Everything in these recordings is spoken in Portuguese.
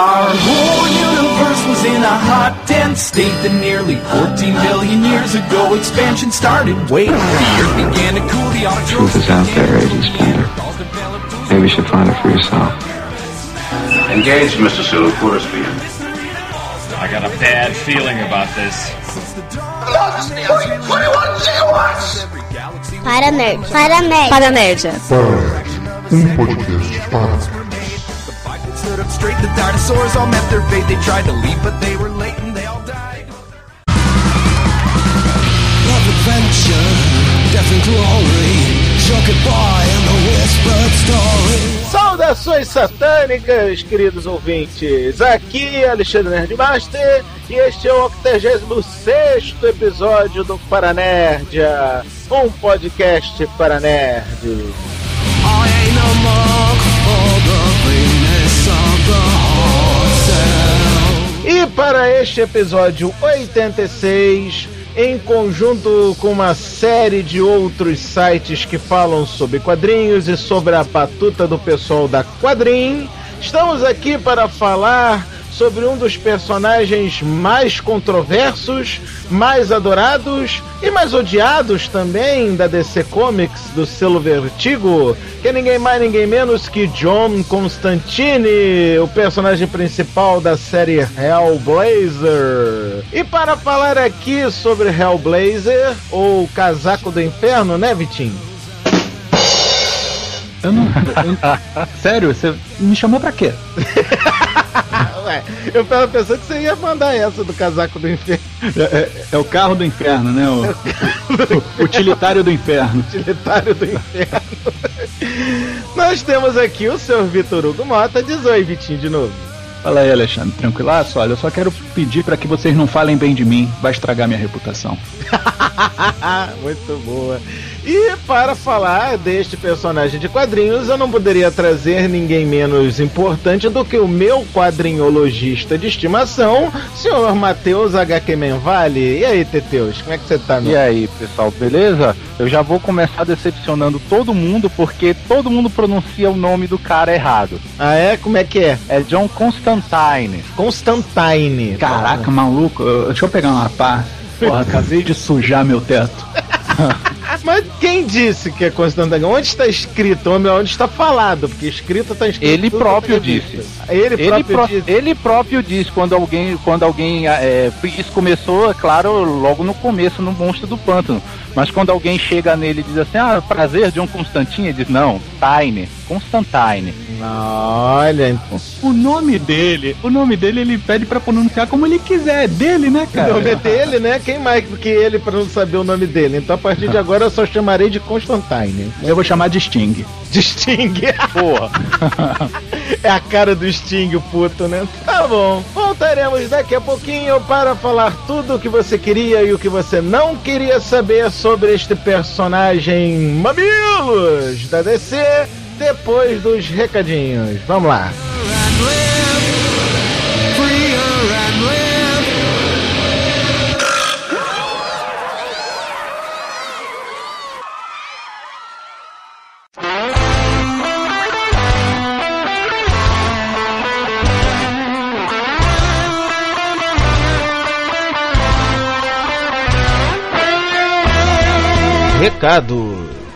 Our whole universe was in a hot, dense state that nearly 14 billion years ago expansion started. Wait, the earth began to cool, the truth is out there, Agent Splinter. Maybe you should find it for yourself. Engage, Mr. Sulu. Pour us beer. I got a bad feeling about this. Para nerd. Podcast para. Stood up straight, the dinosaurs all met their fate. They tried to leave, but they were late and they all died. Love, adventure, death and glory, show goodbye and the whispered story. Saudações satânicas, queridos ouvintes. Aqui é Alexandre Nerdmaster e este é o 86º episódio do Paranerdia, um podcast para nerds. E para este episódio 86, em conjunto com uma série de outros sites que falam sobre quadrinhos e sobre a batuta do pessoal da Quadrim, estamos aqui para falar sobre um dos personagens mais controversos, mais adorados e mais odiados também da DC Comics, do selo Vertigo, que é ninguém mais, ninguém menos que John Constantine, o personagem principal da série Hellblazer. E para falar aqui sobre Hellblazer, ou Casaco do Inferno, né, Vitinho? Sério? Você me chamou pra quê? Ué, eu tava pensando que você ia mandar essa do Casaco do Inferno. É o carro do inferno, né? O utilitário do inferno. Utilitário do inferno. Nós temos aqui o Sr. Vitor Hugo Mota. Diz oi, Vitinho, de novo. Fala aí, Alexandre. Tranquilaço? Olha, eu só quero pedir pra que vocês não falem bem de mim. Vai estragar minha reputação. Muito boa. E para falar deste personagem de quadrinhos, eu não poderia trazer ninguém menos importante do que o meu quadrinhologista de estimação, senhor Matheus HQ Menvale. E aí, Teteus, como é que você tá, meu? E aí, pessoal, beleza? Eu já vou começar decepcionando todo mundo, porque todo mundo pronuncia o nome do cara errado. Ah, é? Como é que é? É John Constantine. Constantine. Caraca, maluco, deixa eu pegar uma pá. Porra, acabei de sujar meu teto. Mas quem disse que é Constantine? Onde está escrito? Onde está falado? Porque escrito está escrito. Ele próprio disse. Ele próprio disse quando alguém isso começou, é claro, logo no começo, no Monstro do Pântano. Mas quando alguém chega nele e diz assim, prazer, John Constantine, ele diz, não, Constantine. Olha, então. O nome dele ele pede pra pronunciar como ele quiser, é dele, né, cara? O nome é dele, né? Quem mais do que ele pra não saber o nome dele? Então a partir de agora eu só chamarei de Constantine. Eu vou chamar de Sting. De Sting? Porra. É a cara do Sting, o puto, né? Tá bom. Voltaremos daqui a pouquinho para falar tudo o que você queria e o que você não queria saber sobre este personagem mamilos da DC, depois dos recadinhos. Vamos lá. Recados.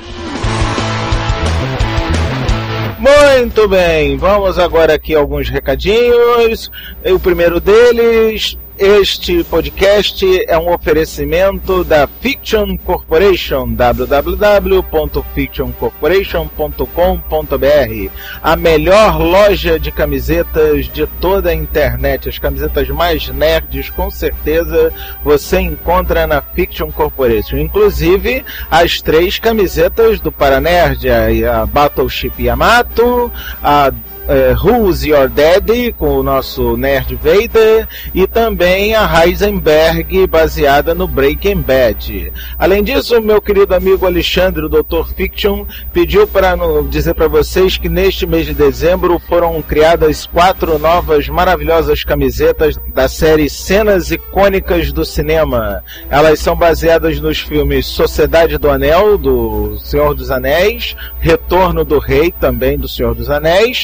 Muito bem, vamos agora aqui a alguns recadinhos. O primeiro deles, este podcast é um oferecimento da Fiction Corporation, www.fictioncorporation.com.br, a melhor loja de camisetas de toda a internet. As camisetas mais nerds, com certeza, você encontra na Fiction Corporation. Inclusive, as 3 camisetas do Paranerd, a Battleship Yamato, a Who's Your Daddy, com o nosso Nerd Vader, e também a Heisenberg, baseada no Breaking Bad. Além disso, meu querido amigo Alexandre, o Dr. Fiction, pediu para dizer para vocês que neste mês de dezembro foram criadas 4 novas maravilhosas camisetas da série Cenas Icônicas do Cinema. Elas são baseadas nos filmes Sociedade do Anel, do Senhor dos Anéis, Retorno do Rei, também do Senhor dos Anéis,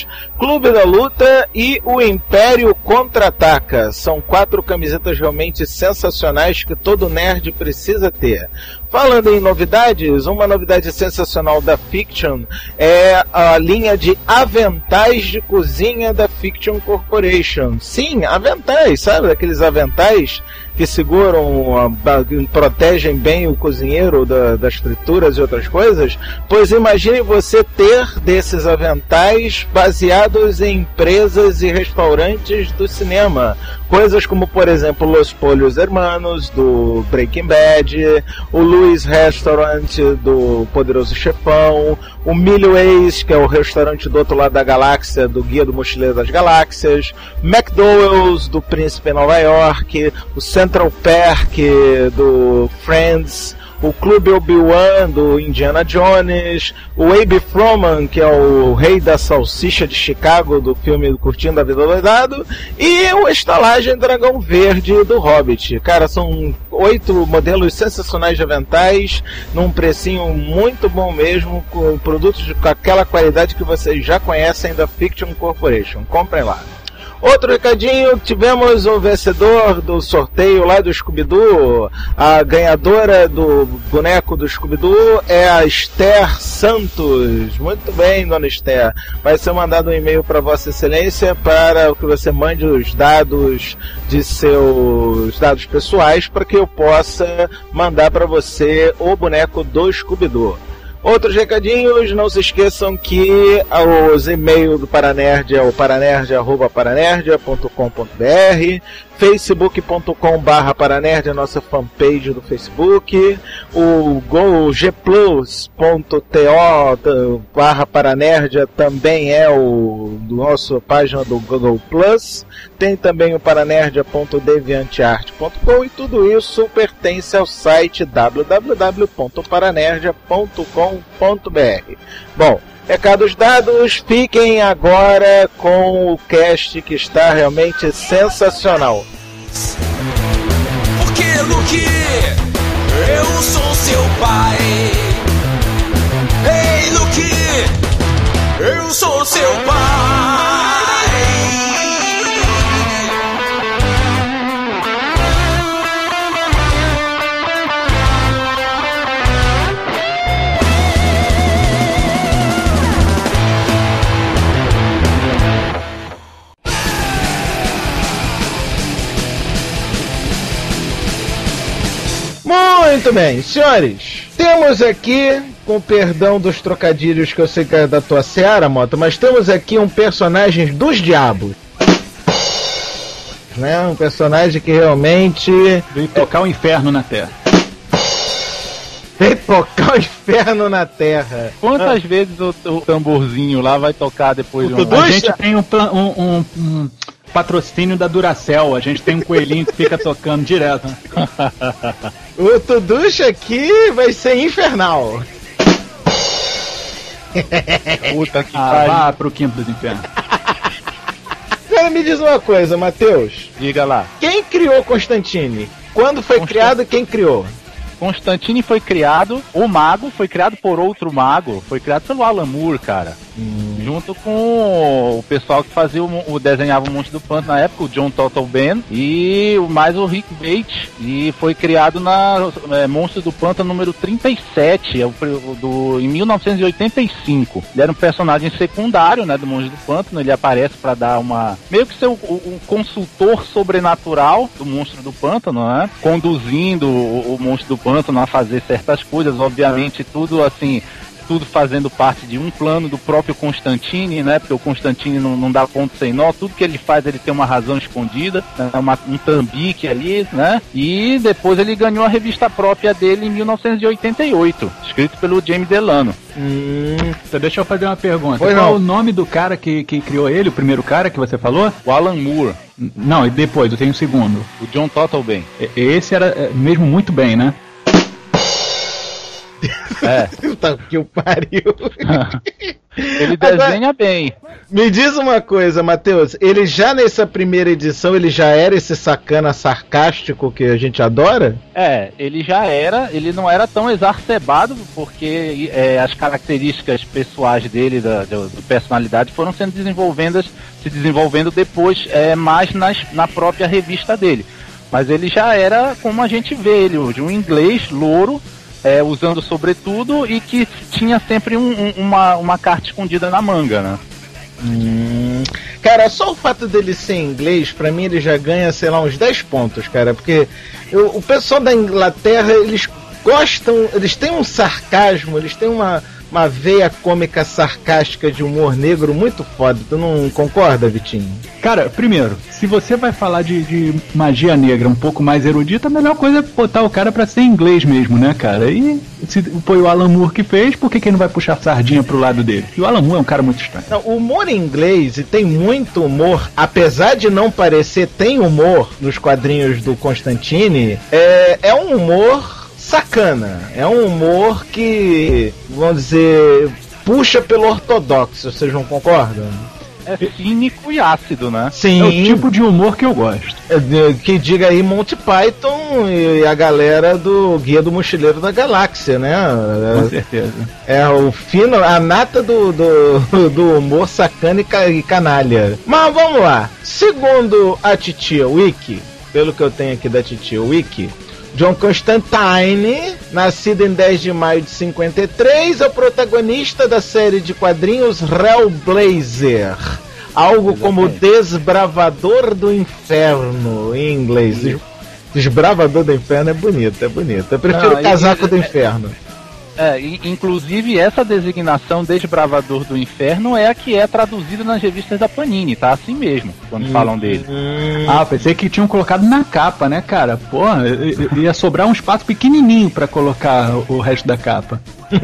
Clube da Luta e o Império Contra-Ataca. São 4 camisetas realmente sensacionais que todo nerd precisa ter. Falando em novidades, uma novidade sensacional da Fiction é a linha de aventais de cozinha da Fiction Corporation. Sim, aventais, sabe? Aqueles aventais que seguram, que protegem bem o cozinheiro das frituras e outras coisas. Pois imagine você ter desses aventais baseados em empresas e restaurantes do cinema. Coisas como, por exemplo, Los Pollos Hermanos, do Breaking Bad, o Louis Restaurant, do Poderoso Chefão, o Milways, que é o restaurante do outro lado da galáxia, do Guia do Mochileiro das Galáxias, McDowell's, do Príncipe Nova York, o Central Park, do Friends, o Clube Obi-Wan, do Indiana Jones, o Abe Froman, que é o rei da salsicha de Chicago, do filme Curtindo a Vida Doidado, e o Estalagem Dragão Verde, do Hobbit. Cara, são 8 modelos sensacionais de aventais, num precinho muito bom mesmo, com produtos com aquela qualidade que vocês já conhecem da Fiction Corporation. Comprem lá. Outro recadinho, tivemos o vencedor do sorteio lá do Scooby-Doo. A ganhadora do boneco do Scooby-Doo é a Esther Santos. Muito bem, dona Esther. Vai ser mandado um e-mail para Vossa Excelência para que você mande os dados de seus dados pessoais para que eu possa mandar para você o boneco do Scooby-Doo. Outros recadinhos, não se esqueçam que os e-mails do Paranerd é o paranerd@paranerd.com.br, facebook.com/paranerd, a nossa fanpage do Facebook, o gplus.to/paranerd também é o nossa página do Google Plus, tem também o paranerd.deviantart.com e tudo isso pertence ao site www.paranerd.com.br. Bom, recados dados, fiquem agora com o cast que está realmente sensacional. Porque, Luke, eu sou seu pai. Ei, Luke, eu sou seu pai. Muito bem, senhores, temos aqui, com perdão dos trocadilhos que eu sei que é da tua seara, Mota, mas temos aqui um personagem dos diabos, né? Um personagem que realmente veio tocar o inferno na Terra. Veio tocar o inferno na Terra. Quantas vezes o tamborzinho lá vai tocar depois de A gente tem um patrocínio da Duracell, a gente tem um coelhinho que fica tocando direto. O Tuducha aqui vai ser infernal. Puta que vá pro quinto dos infernos. Agora me diz uma coisa, Matheus. Diga lá. Quem criou Constantine? Quando foi criado, quem criou? Constantine foi criado, o mago foi criado por outro mago, foi criado pelo Alan Moore, cara. Junto com o pessoal que fazia desenhava o Monstro do Pântano na época, o John Totleben e mais o Rick Bates. E foi criado na Monstro do Pântano número 37, em 1985. Ele era um personagem secundário, né, do Monstro do Pântano. Ele aparece para dar meio que ser um consultor sobrenatural do Monstro do Pântano, né? Conduzindo o Monstro do Pântano a fazer certas coisas, obviamente tudo assim, tudo fazendo parte de um plano do próprio Constantine, né? Porque o Constantine não dá ponto sem nó, tudo que ele faz ele tem uma razão escondida, né? Um tambique ali, né? E depois ele ganhou a revista própria dele em 1988, escrito pelo James Delano. Então deixa eu fazer uma pergunta. Qual é o nome do cara que criou ele, o primeiro cara que você falou? O Alan Moore. Não, e depois, eu tenho um segundo. O John Totleben. Esse era mesmo muito bem, né? Tá que o pariu. Ele desenha bem. Me diz uma coisa, Matheus, ele já nessa primeira edição, ele já era esse sacana sarcástico que a gente adora? Ele já era, ele não era tão exacerbado, porque as características pessoais dele, da personalidade, foram se desenvolvendo depois, mais na própria revista dele. Mas ele já era como a gente vê ele hoje, um inglês louro, usando sobretudo, e que tinha sempre uma carta escondida na manga, né? Cara, só o fato dele ser inglês, pra mim ele já ganha, sei lá, uns 10 pontos, cara, porque o pessoal da Inglaterra, eles gostam, eles têm um sarcasmo, eles têm uma veia cômica sarcástica de humor negro muito foda. Tu não concorda, Vitinho? Cara, primeiro, se você vai falar de magia negra um pouco mais erudita, a melhor coisa é botar o cara pra ser inglês mesmo, né, cara? E se foi o Alan Moore que fez, por que ele não vai puxar sardinha pro lado dele? E o Alan Moore é um cara muito estranho. Não, o humor em inglês, e tem muito humor, apesar de não parecer, tem humor nos quadrinhos do Constantine, é um humor sacana, é um humor que, vamos dizer, puxa pelo ortodoxo, vocês não concordam? É cínico e ácido, né? Sim. É o tipo de humor que eu gosto. Que diga aí Monty Python e a galera do Guia do Mochileiro da Galáxia, né? Com certeza. É o fino, a nata do humor sacana e canalha. Mas vamos lá. Segundo a Titia Wiki, pelo que eu tenho aqui da Titia Wiki, John Constantine, nascido em 10 de maio de 53, é o protagonista da série de quadrinhos Hellblazer. Algo como Desbravador do Inferno, em inglês. Desbravador do Inferno é bonito. Eu prefiro o Casaco do Inferno. Inclusive essa designação Desbravador do Inferno é a que é traduzida nas revistas da Panini, tá? Assim mesmo, quando falam dele. Pensei que tinham colocado na capa, né, cara? Porra, ia sobrar um espaço pequenininho pra colocar o resto da capa.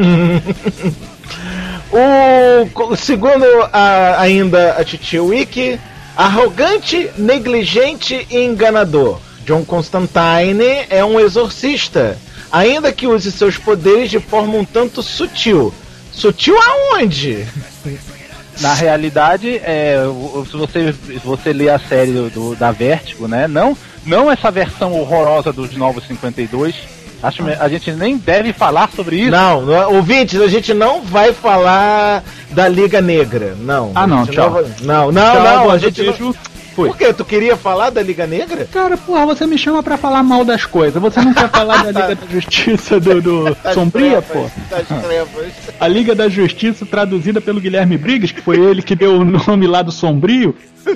Segundo ainda a Titi Wiki, arrogante, negligente e enganador. John Constantine é um exorcista, ainda que use seus poderes de forma um tanto sutil. Sutil aonde? Na realidade, se você ler a série da Vertigo, né? Não essa versão horrorosa dos Novos 52. A gente nem deve falar sobre isso. Não, ouvintes, a gente não vai falar da Liga Negra. Não. Tchau. Não, a gente não. Por que? Tu queria falar da Liga Negra? Cara, porra, você me chama pra falar mal das coisas. Você não quer falar da Liga da Justiça do Sombria, pô? A Liga da Justiça traduzida pelo Guilherme Briggs, que foi ele que deu o nome lá do Sombrio.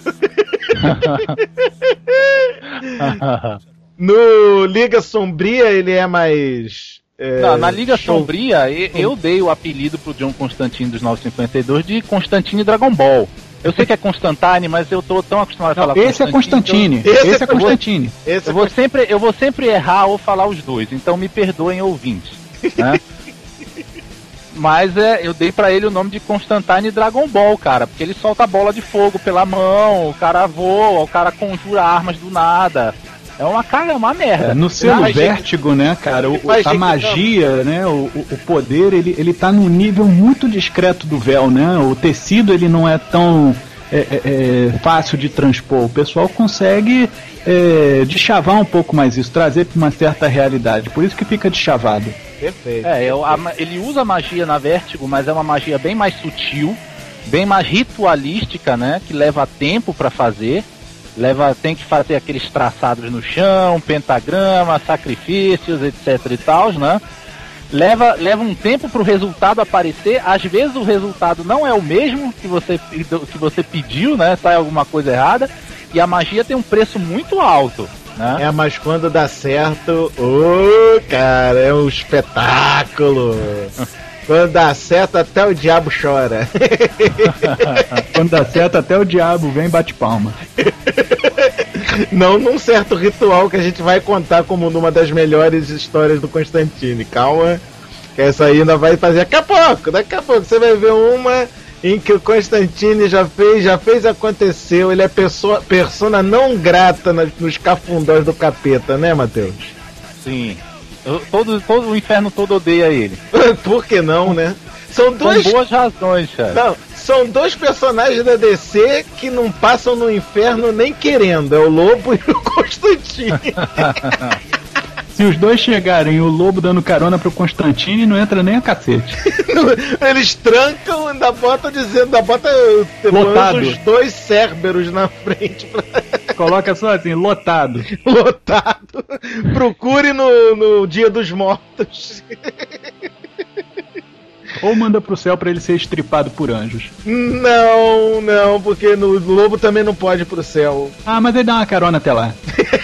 No Liga Sombria ele é mais... na Liga Sombria eu dei o apelido pro John Constantine dos 952 de Constantine Dragon Ball. Eu sei que é Constantine, mas eu tô tão acostumado a falar Esse é Constantine. Esse é Constantine. Eu vou sempre errar ou falar os dois, então me perdoem, ouvintes, né? Mas eu dei pra ele o nome de Constantine Dragon Ball, cara, porque ele solta bola de fogo pela mão, o cara voa, o cara conjura armas do nada. É uma merda. No selo Vértigo, né, cara, a magia, né, o poder, ele tá num nível muito discreto do véu, né? O tecido, ele não é tão fácil de transpor. O pessoal consegue deschavar um pouco mais isso, trazer pra uma certa realidade. Por isso que fica deschavado. Perfeito. Ele usa magia na Vértigo, mas é uma magia bem mais sutil, bem mais ritualística, né? Que leva tempo pra fazer. Tem que fazer aqueles traçados no chão, pentagrama, sacrifícios, etc e tal, né? Leva um tempo pro resultado aparecer. Às vezes o resultado não é o mesmo que você pediu, né? Sai alguma coisa errada. E a magia tem um preço muito alto, né? Mas quando dá certo, cara, é um espetáculo. Quando dá certo, até o diabo chora. Quando dá certo, até o diabo vem e bate palma. Não num certo ritual que a gente vai contar como numa das melhores histórias do Constantine. Calma, que essa aí ainda vai fazer daqui a pouco você vai ver uma em que o Constantine já fez aconteceu. Ele é persona não grata nos cafundós do capeta, né, Matheus? Sim. Todo o inferno todo odeia ele. Por que não, né? São boas razões, cara. Não, são dois personagens da DC que não passam no inferno nem querendo. É o Lobo e o Constantine. Se os dois chegarem, o Lobo dando carona pro Constantine, não entra nem a cacete. Eles trancam, ainda bota lotado. Os dois Cérberos na frente. Coloca só assim, lotado. Lotado. Procure no Dia dos Mortos. Ou manda pro céu pra ele ser estripado por anjos. Não, porque no Lobo também não pode ir pro céu. Ah, mas ele dá uma carona até lá.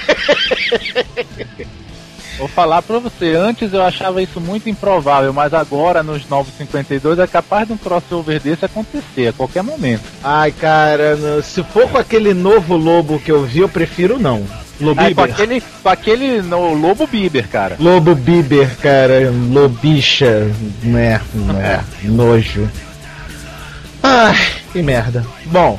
Vou falar pra você, antes eu achava isso muito improvável, mas agora nos Novos 52 é capaz de um crossover desse acontecer a qualquer momento. Ai, cara, se for com aquele novo Lobo que eu vi, eu prefiro não. Com aquele no Lobo Bieber, cara. Lobo Bieber, cara, lobicha, né, nojo. Ai, que merda. Bom,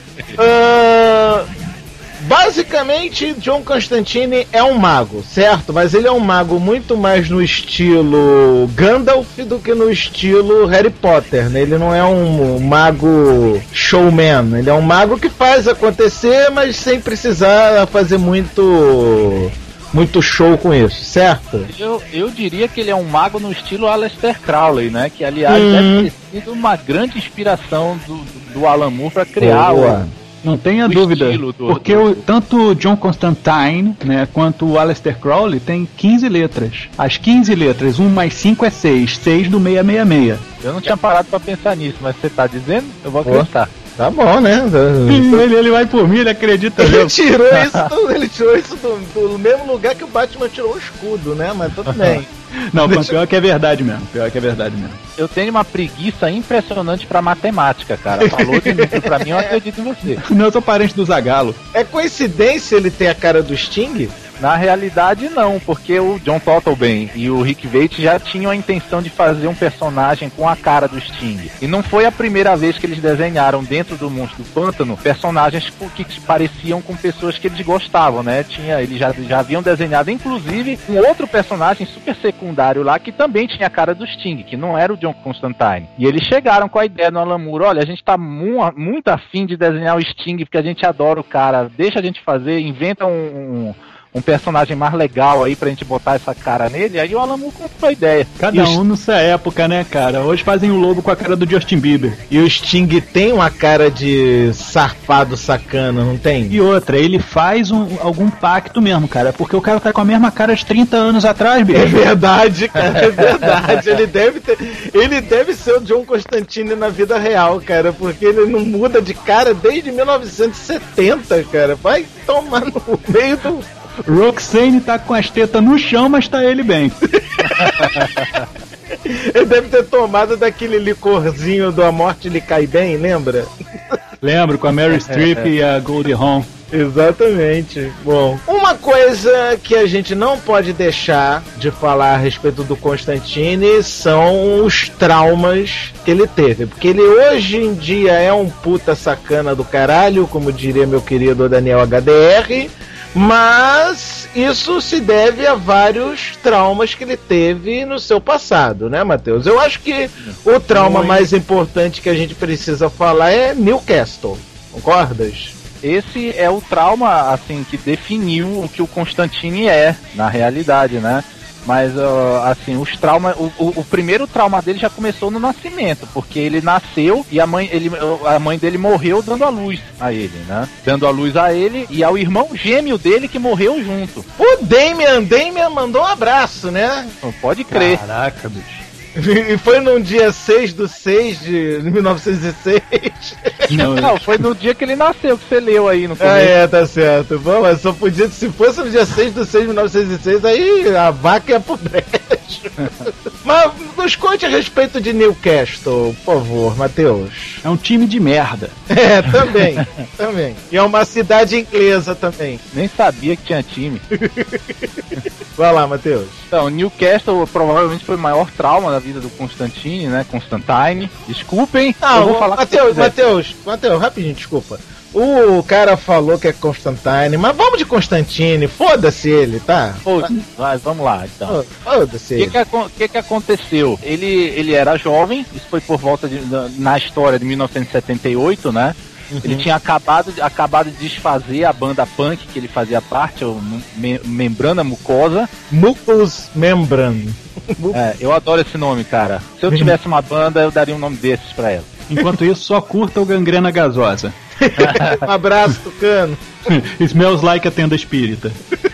basicamente, John Constantine é um mago, certo? Mas ele é um mago muito mais no estilo Gandalf do que no estilo Harry Potter, né? Ele não é um mago showman, ele é um mago que faz acontecer, mas sem precisar fazer muito show com isso, certo? Eu diria que ele é um mago no estilo Aleister Crowley, né? Que, aliás, deve ter sido uma grande inspiração do Alan Moore para criar Não tenha dúvida, porque tanto o John Constantine, né, quanto o Aleister Crowley tem 15 letras. As 15 letras, 1 mais 5 é 6, 6 do 666. Eu não tinha parado pra pensar nisso, mas você tá dizendo? Eu vou acreditar. Tá bom, né? Ele vai por mim, ele acredita. Ele tirou isso do mesmo lugar que o Batman tirou o escudo, né? Mas tudo bem. Não, pior que é verdade mesmo. Eu tenho uma preguiça impressionante pra matemática, cara. Falou de número pra mim, eu acredito em você. Não, eu sou parente do Zagalo. É coincidência ele ter a cara do Sting? Na realidade, não, porque o John Totleben e o Rick Veitch já tinham a intenção de fazer um personagem com a cara do Sting. E não foi a primeira vez que eles desenharam dentro do Monstro do Pântano personagens que pareciam com pessoas que eles gostavam, né? Eles já haviam desenhado, inclusive, um outro personagem super secundário lá que também tinha a cara do Sting, que não era o John Constantine. E eles chegaram com a ideia no Alan Moore: olha, a gente tá muito afim de desenhar o Sting porque a gente adora o cara, deixa a gente fazer, inventa um personagem mais legal aí pra gente botar essa cara nele. Aí o Alan Moore comprou a ideia. Cada um nessa época, né, cara? Hoje fazem o Lobo com a cara do Justin Bieber. E o Sting tem uma cara de safado sacana, não tem? E outra, ele faz algum pacto mesmo, cara, porque o cara tá com a mesma cara de 30 anos atrás, bicho. É verdade, cara, é verdade. Ele deve ser o John Constantine na vida real, cara, porque ele não muda de cara desde 1970, cara. Vai tomar no meio do... Roxane tá com as tetas no chão, mas tá ele bem. Ele deve ter tomado daquele licorzinho do A Morte Lhe Cai Bem, lembra? Lembro, com a Meryl Streep e a Goldie Hawn. Exatamente. Bom, uma coisa que a gente não pode deixar de falar a respeito do Constantine são os traumas que ele teve. Porque ele hoje em dia é um puta sacana do caralho, como diria meu querido Daniel HDR. Mas isso se deve a vários traumas que ele teve no seu passado, né, Matheus? Eu acho que o trauma mais importante que a gente precisa falar é Newcastle. Concordas? Esse é o trauma, assim, que definiu o que o Constantine é, na realidade, né? Mas, assim, os traumas... O primeiro trauma dele já começou no nascimento, porque ele nasceu e a mãe dele morreu dando a luz a ele, né? Dando a luz a ele e ao irmão gêmeo dele que morreu junto. O Damian mandou um abraço, né? Pode crer. Caraca, bicho. E foi num dia 6/6 de 1906. Não, foi no dia que ele nasceu, que você leu aí no começo. Tá certo. Bom, mas só podia, se fosse no dia 6/6 de 1906, aí a vaca ia pro brejo. Mas nos conte a respeito de Newcastle, por favor, Matheus. É um time de merda. Também. E é uma cidade inglesa também. Nem sabia que tinha time. Vai lá, Matheus. Então, Newcastle provavelmente foi o maior trauma da vida do Constantine, né? Constantine. Desculpem, eu vou falar Matheus, rapidinho, desculpa. O cara falou que é Constantine, mas vamos de Constantine, foda-se ele, tá? Vai, vamos lá, então. Foda-se ele. O que aconteceu? Ele era jovem, isso foi por volta na história de 1978, né? Ele tinha acabado de desfazer a banda punk que ele fazia parte, o Membrana Mucosa. Mucous Membrane. Eu adoro esse nome, cara. Se eu tivesse uma banda, eu daria um nome desses pra ela. Enquanto isso, só curta o Gangrena Gasosa. Um abraço, Tucano. Smells like a tenda espírita.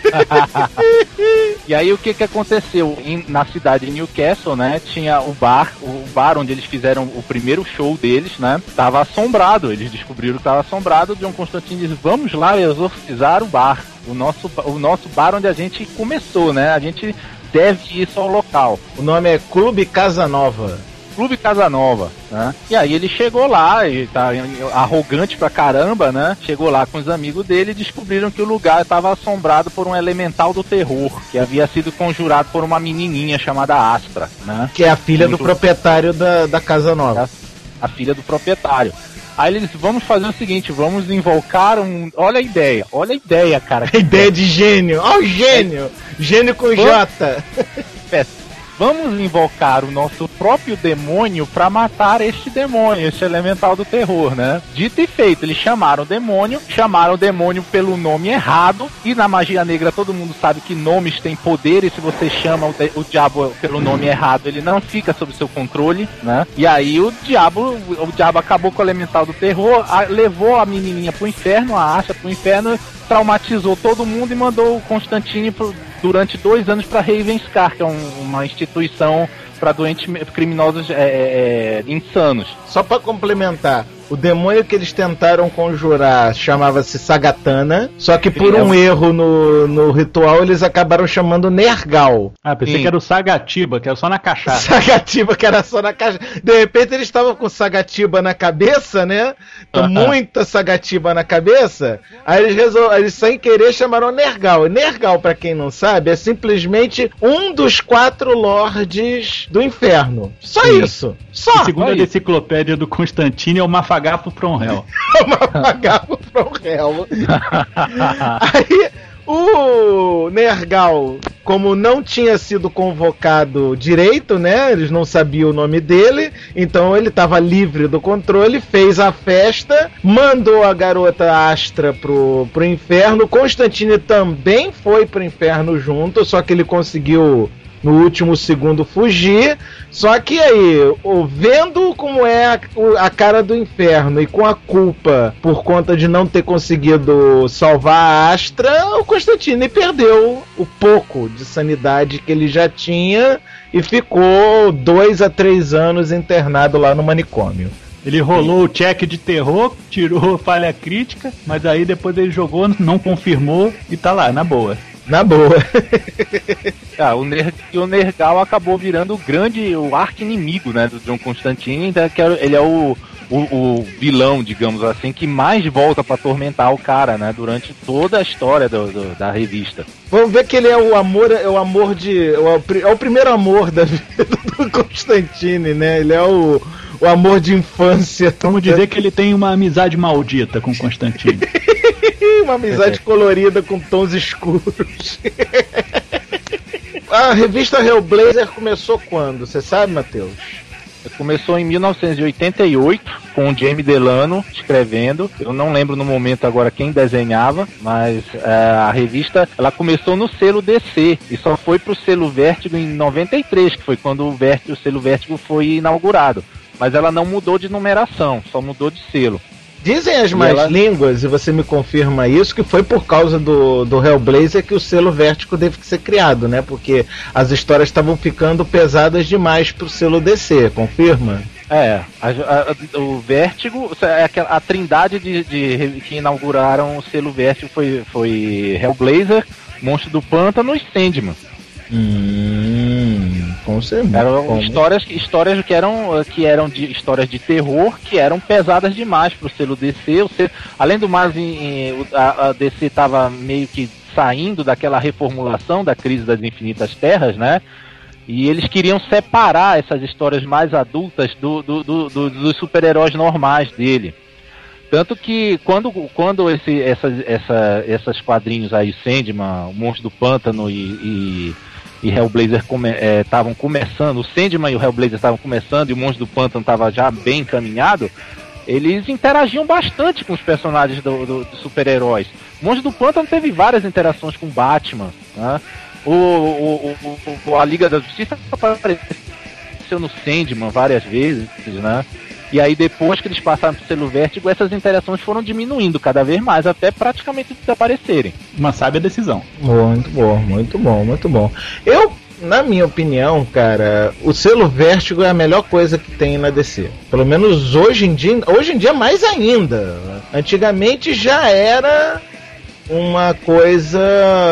E aí o que aconteceu? Na cidade de Newcastle, né, tinha o bar onde eles fizeram o primeiro show deles, né, tava assombrado, eles descobriram que tava assombrado. John Constantine disse, vamos lá exorcizar o bar, o nosso bar onde a gente começou, né, a gente deve isso ao local. O nome é Clube Casanova. Clube Casanova, né? E aí ele chegou lá, e tá arrogante pra caramba, né? Chegou lá com os amigos dele e descobriram que o lugar estava assombrado por um elemental do terror, que havia sido conjurado por uma menininha chamada Astra, né? Que é a filha do proprietário da Casa Nova. A filha do proprietário. Aí eles, vamos fazer o seguinte, vamos invocar Olha a ideia, cara. A ideia de gênio, ó o gênio! Gênio com J. Vamos invocar o nosso próprio demônio pra matar este demônio, este elemental do terror, né? Dito e feito, eles chamaram o demônio pelo nome errado, e na magia negra todo mundo sabe que nomes têm poder, e se você chama o diabo pelo nome errado, ele não fica sob seu controle, né? E aí o diabo acabou com o elemental do terror, levou a menininha pro inferno, a Asha pro inferno, traumatizou todo mundo e mandou o Constantine durante 2 anos para Ravenscar, que é uma instituição para doentes criminosos insanos. Só para complementar, o demônio que eles tentaram conjurar chamava-se Sagatana, só que por um erro no ritual eles acabaram chamando Nergal. Ah, pensei que era o Sagatiba, que era só na cachaça. Sagatiba, que era só na cachaça. De repente eles estavam com Sagatiba na cabeça, né? Muita Sagatiba na cabeça. Aí eles sem querer chamaram Nergal. E Nergal, pra quem não sabe, é simplesmente um dos 4 lordes do inferno. Só isso. Só. E segundo a enciclopédia do Constantine, é o Mafagafo from Hell. É o Mafagafo from Hell. Aí o Nergal, como não tinha sido convocado direito, né? Eles não sabiam o nome dele, então ele estava livre do controle, fez a festa, mandou a garota Astra pro inferno. Constantine também foi pro inferno junto, só que ele conseguiu no último segundo fugir. Só que aí, vendo como é a cara do inferno e com a culpa por conta de não ter conseguido salvar a Astra, o Constantine perdeu o pouco de sanidade que ele já tinha e ficou 2 a 3 anos internado lá no manicômio. Ele rolou o check de terror, tirou falha crítica, mas aí depois ele jogou, não confirmou e tá lá, na boa. Na boa. O Nergal acabou virando o arqui-inimigo, né, do John Constantine. Então, ele é o vilão, digamos assim, que mais volta pra atormentar o cara, né, durante toda a história da revista. Vamos ver que ele é o primeiro amor da vida do Constantine, né? Ele é o amor de infância. Vamos dizer que ele tem uma amizade maldita com Constantine. Uma amizade colorida com tons escuros. A revista Hellblazer começou quando? Você sabe, Matheus? Começou em 1988, com o Jamie Delano escrevendo. Eu não lembro no momento agora quem desenhava, mas a revista ela começou no selo DC e só foi pro selo Vértigo em 93, que foi quando o selo Vértigo foi inaugurado. Mas ela não mudou de numeração, só mudou de selo. Dizem as más línguas, e você me confirma isso, que foi por causa do Hellblazer que o selo Vértigo teve que ser criado, né? Porque as histórias estavam ficando pesadas demais pro selo DC, confirma? O Vértigo, a trindade que inauguraram o selo Vértigo foi Hellblazer, Monstro do Pântano e Sandman. Eram histórias que eram de histórias de terror que eram pesadas demais pro selo DC. Além do mais, a DC estava meio que saindo daquela reformulação da Crise das Infinitas Terras, né? E eles queriam separar essas histórias mais adultas dos super-heróis normais dele. Tanto que quando essas quadrinhos aí, Sandman, o Monstro do Pântano e Hellblazer estavam começando, o Sandman e o Hellblazer estavam começando e o Monstro do Pântano estava já bem encaminhado, eles interagiam bastante com os personagens dos super-heróis. O Monstro do Pântano teve várias interações com Batman, né? A Liga da Justiça apareceu no Sandman várias vezes, né? E aí depois que eles passaram pro selo Vértigo, essas interações foram diminuindo cada vez mais, até praticamente desaparecerem. Uma sábia decisão. Muito bom, muito bom, muito bom. Eu, na minha opinião, cara, o selo Vértigo é a melhor coisa que tem na DC. Pelo menos hoje em dia mais ainda. Antigamente já era uma coisa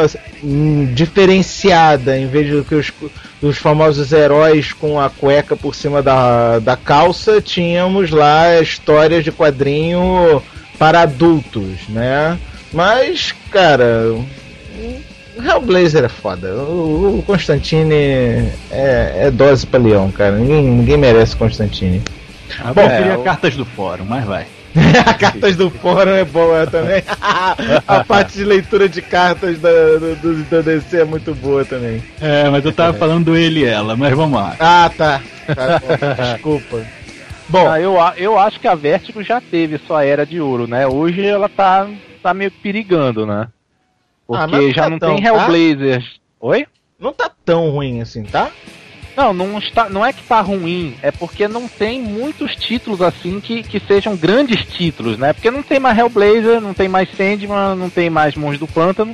diferenciada, em vez de que os famosos heróis com a cueca por cima da calça, tínhamos lá histórias de quadrinho para adultos, né? Mas, cara, Hellblazer é foda. O Constantine é dose pra leão, cara. Ninguém merece Constantine. Bom, eu queria cartas do fórum, mas vai. A cartas do fórum é boa também. A parte de leitura de cartas do DC é muito boa também. Mas eu tava falando do ele e ela, mas vamos lá. Ah, tá bom. Desculpa. Bom, eu acho que a Vértigo já teve sua era de ouro, né? Hoje ela tá meio perigando, né? Porque já não tem Hellblazer. Tá? Oi? Não tá tão ruim assim, tá? Não é que tá ruim, é porque não tem muitos títulos assim que sejam grandes títulos, né? Porque não tem mais Hellblazer, não tem mais Sandman, não tem mais Monstro do Pântano.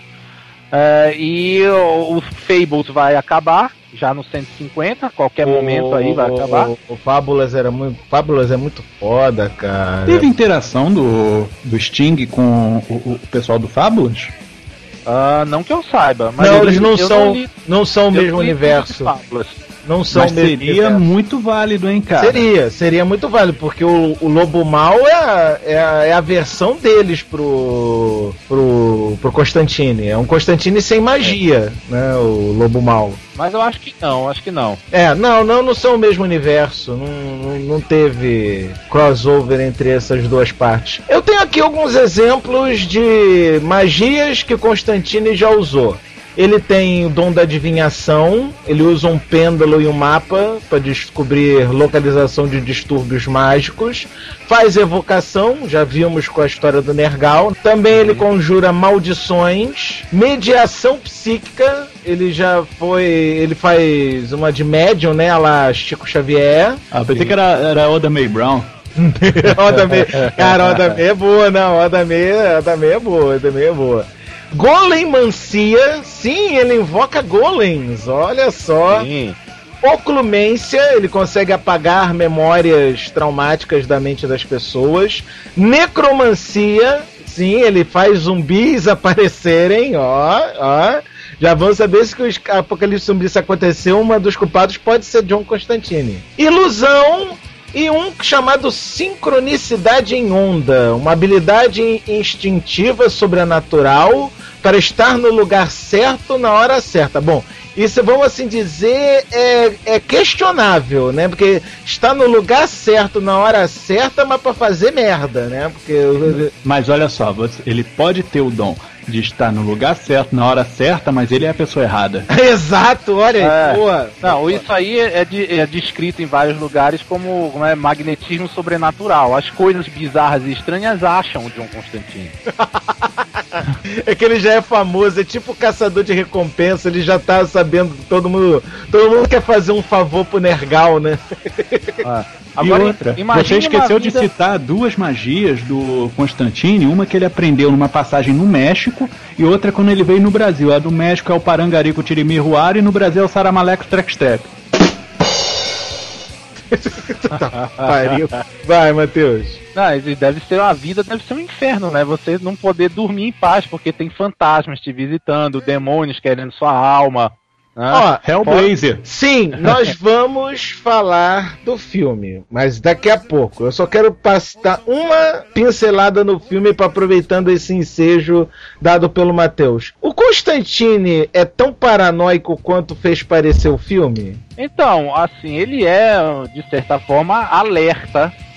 E o Fables vai acabar já no 150, qualquer momento aí vai acabar. O Fábulas é muito foda, cara. Teve interação do Sting com o pessoal do Fábulas? Não que eu saiba, mas não, eles não são o mesmo universo. Não são. Mas seria muito válido, hein, cara? Seria muito válido, porque o Lobo Mal é a versão deles pro Constantine. É um Constantine sem magia, né? O Lobo Mal. Mas eu acho que não. Não são o mesmo universo. Não teve crossover entre essas duas partes. Eu tenho aqui alguns exemplos de magias que Constantine já usou. Ele tem o dom da adivinhação, ele usa um pêndulo e um mapa para descobrir localização de distúrbios mágicos, faz evocação, já vimos com a história do Nergal, também ele conjura maldições, mediação psíquica, ele faz uma de médium, né, a lá Chico Xavier. Pensei que era Oda Mae Brown. Cara, Oda Mae é boa, não, Oda Mae é boa. Golemmancia, sim, ele invoca golems, olha só. Sim. Oclumência, ele consegue apagar memórias traumáticas da mente das pessoas. Necromancia, sim, ele faz zumbis aparecerem, ó. Já vamos saber se o apocalipse zumbi se aconteceu, um dos culpados pode ser John Constantine. Ilusão e um chamado sincronicidade em onda, uma habilidade instintiva sobrenatural para estar no lugar certo na hora certa. Bom, isso, vamos assim dizer, é questionável, né? Porque está no lugar certo na hora certa, mas para fazer merda, né? Mas olha só, ele pode ter o dom de estar no lugar certo, na hora certa, mas ele é a pessoa errada. Exato, olha aí, boa. Não, isso aí é descrito em vários lugares como magnetismo sobrenatural. As coisas bizarras e estranhas acham o John Constantine. É que ele já é famoso, é tipo caçador de recompensa, ele já tá sabendo que todo mundo quer fazer um favor pro Nergal, né? Agora, e outra, você esqueceu de citar duas magias do Constantine, uma que ele aprendeu numa passagem no México e outra quando ele veio no Brasil. A do México é o Parangarico Tirimiruara e no Brasil é o Saramaleco Trek-Strep. Pariu. Vai, Matheus. A vida deve ser um inferno, né? Você não poder dormir em paz porque tem fantasmas te visitando, demônios querendo sua alma. Hellblazer. Sim, nós vamos falar do filme, mas daqui a pouco. Eu só quero passar uma pincelada no filme para aproveitando esse ensejo dado pelo Matheus. O Constantine é tão paranoico quanto fez parecer o filme? Então, assim, ele é, de certa forma, alerta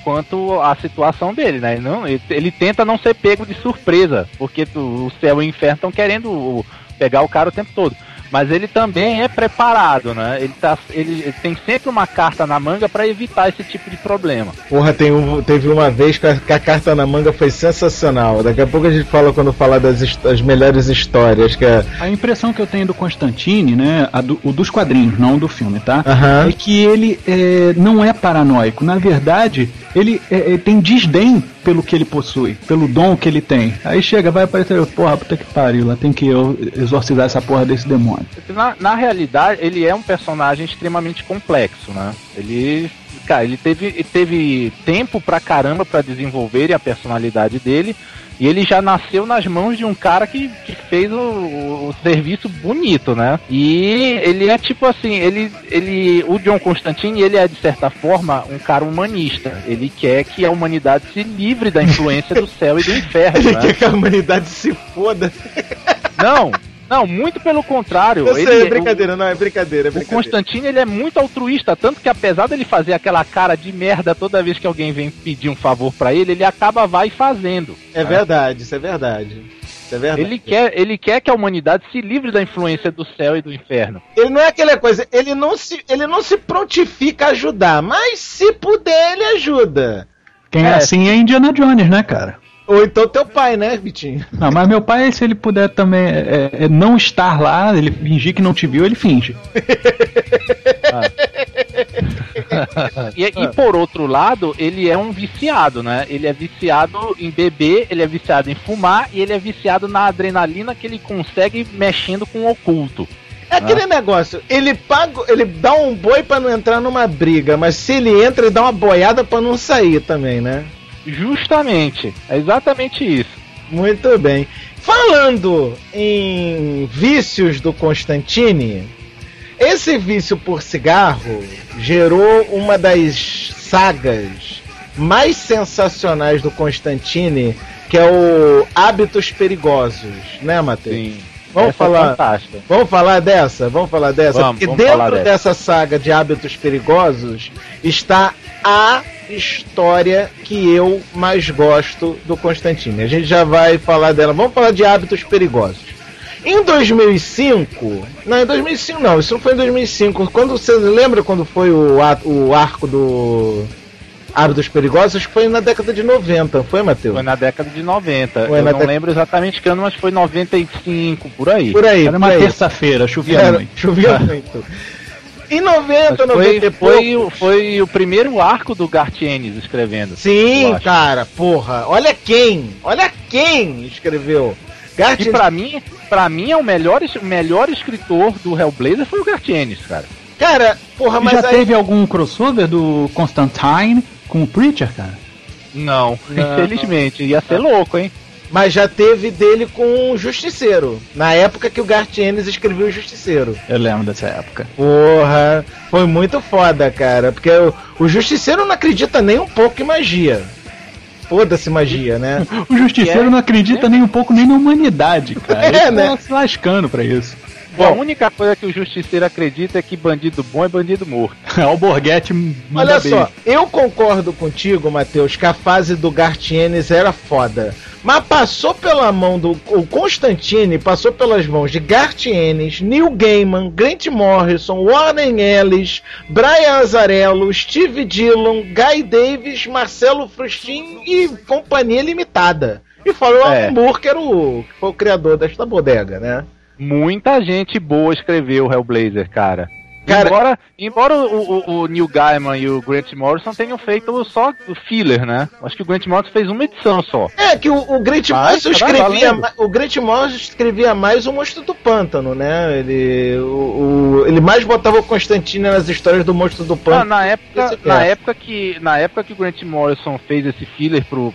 quanto à situação dele, né? Ele tenta não ser pego de surpresa, porque o céu e o inferno estão querendo pegar o cara o tempo todo. Mas ele também é preparado, né? Ele tem sempre uma carta na manga pra evitar esse tipo de problema. Porra, teve uma vez que a carta na manga foi sensacional. Daqui a pouco a gente fala quando falar das melhores histórias. A impressão que eu tenho do Constantine, né? O dos quadrinhos, não do filme, tá? Uhum. É que ele não é paranoico. Na verdade, ele tem desdém pelo que ele possui, pelo dom que ele tem. Aí vai aparecer, porra, puta que pariu, lá tem que eu exorcizar essa porra desse demônio. Na realidade, ele é um personagem extremamente complexo, né? Ele teve tempo pra caramba pra desenvolver a personalidade dele, e ele já nasceu nas mãos de um cara que fez o serviço bonito, né? E ele é tipo assim, o John Constantine, ele é de certa forma um cara humanista. Ele quer que a humanidade se livre da influência do céu e do inferno, Ele né? quer que a humanidade se foda. Não, muito pelo contrário. Eu sei, é brincadeira. O Constantine, ele é muito altruísta, tanto que apesar dele fazer aquela cara de merda toda vez que alguém vem pedir um favor pra ele acaba fazendo. É verdade, isso é verdade. Ele quer que a humanidade se livre da influência do céu e do inferno. Ele não é aquela coisa, ele não se prontifica a ajudar, mas se puder ele ajuda. Quem é assim é Indiana Jones, né, cara? Ou então teu pai, né, Vitinho? Não, mas meu pai, se ele puder também não estar lá, ele fingir que não te viu, ele finge. E por outro lado, ele é um viciado, né? Ele é viciado em beber, ele é viciado em fumar e ele é viciado na adrenalina que ele consegue mexendo com o oculto. É aquele negócio, ele dá um boi pra não entrar numa briga, mas se ele entra, ele dá uma boiada pra não sair também, né? Justamente, é exatamente isso. Muito bem. Falando em vícios do Constantine, esse vício por cigarro gerou uma das sagas mais sensacionais do Constantine, que é o Hábitos Perigosos, né, Matheus? Sim. Vamos falar dessa? Porque dentro dessa saga de Hábitos Perigosos está a história que eu mais gosto do Constantine. A gente já vai falar dela. Vamos falar de Hábitos Perigosos. Em 2005... Não, em 2005 não. Isso não foi em 2005. Você lembra quando foi o arco do Hábitos Perigosos? Acho que foi na década de 90. Foi, Matheus? Foi na década de 90. Eu não lembro exatamente que ano, mas foi 95, por aí. Era uma terça-feira, chovia muito. Chovia muito. Em 90, foi o primeiro arco do Garth Ennis escrevendo. Sim, cara, porra. Olha quem escreveu. E pra mim é o melhor escritor do Hellblazer foi o Garth Ennis, cara. Cara, porra, mas já teve algum crossover do Constantine com o Preacher, cara? Não, infelizmente. Ia ser louco, hein? Mas já teve dele com o Justiceiro, na época que o Garth Ennis escreveu o Justiceiro. Eu lembro dessa época. Porra, foi muito foda, cara, porque o Justiceiro não acredita nem um pouco em magia. Foda-se magia, né? O Justiceiro não acredita nem um pouco nem na humanidade, cara. Ele tá se lascando pra isso. Bom, a única coisa que o Justiceiro acredita é que bandido bom é bandido morto. O Borghetti manda Olha só, eu concordo contigo, Matheus, que a fase do Garth Ennis era foda. Mas passou pela mão o Constantine, passou pelas mãos de Garth Ennis, Neil Gaiman, Grant Morrison, Warren Ellis, Brian Azzarello, Steve Dillon, Guy Davis, Marcelo Frustin e Companhia Limitada. E falou Alan Moore, que foi o criador desta bodega, né? Muita gente boa escreveu o Hellblazer, cara. Embora o Neil Gaiman e o Grant Morrison tenham feito só o filler, né? Acho que o Grant Morrison fez uma edição só. É, que o Grant Morrison escrevia mais o Monstro do Pântano, né? Ele mais botava o Constantine nas histórias do Monstro do Pântano. Na época que o Grant Morrison fez esse filler pro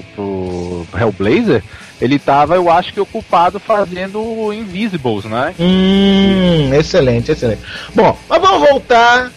Hellblazer, ele tava, eu acho que, ocupado fazendo o Invisibles, né? Excelente. Bom, mas vamos voltar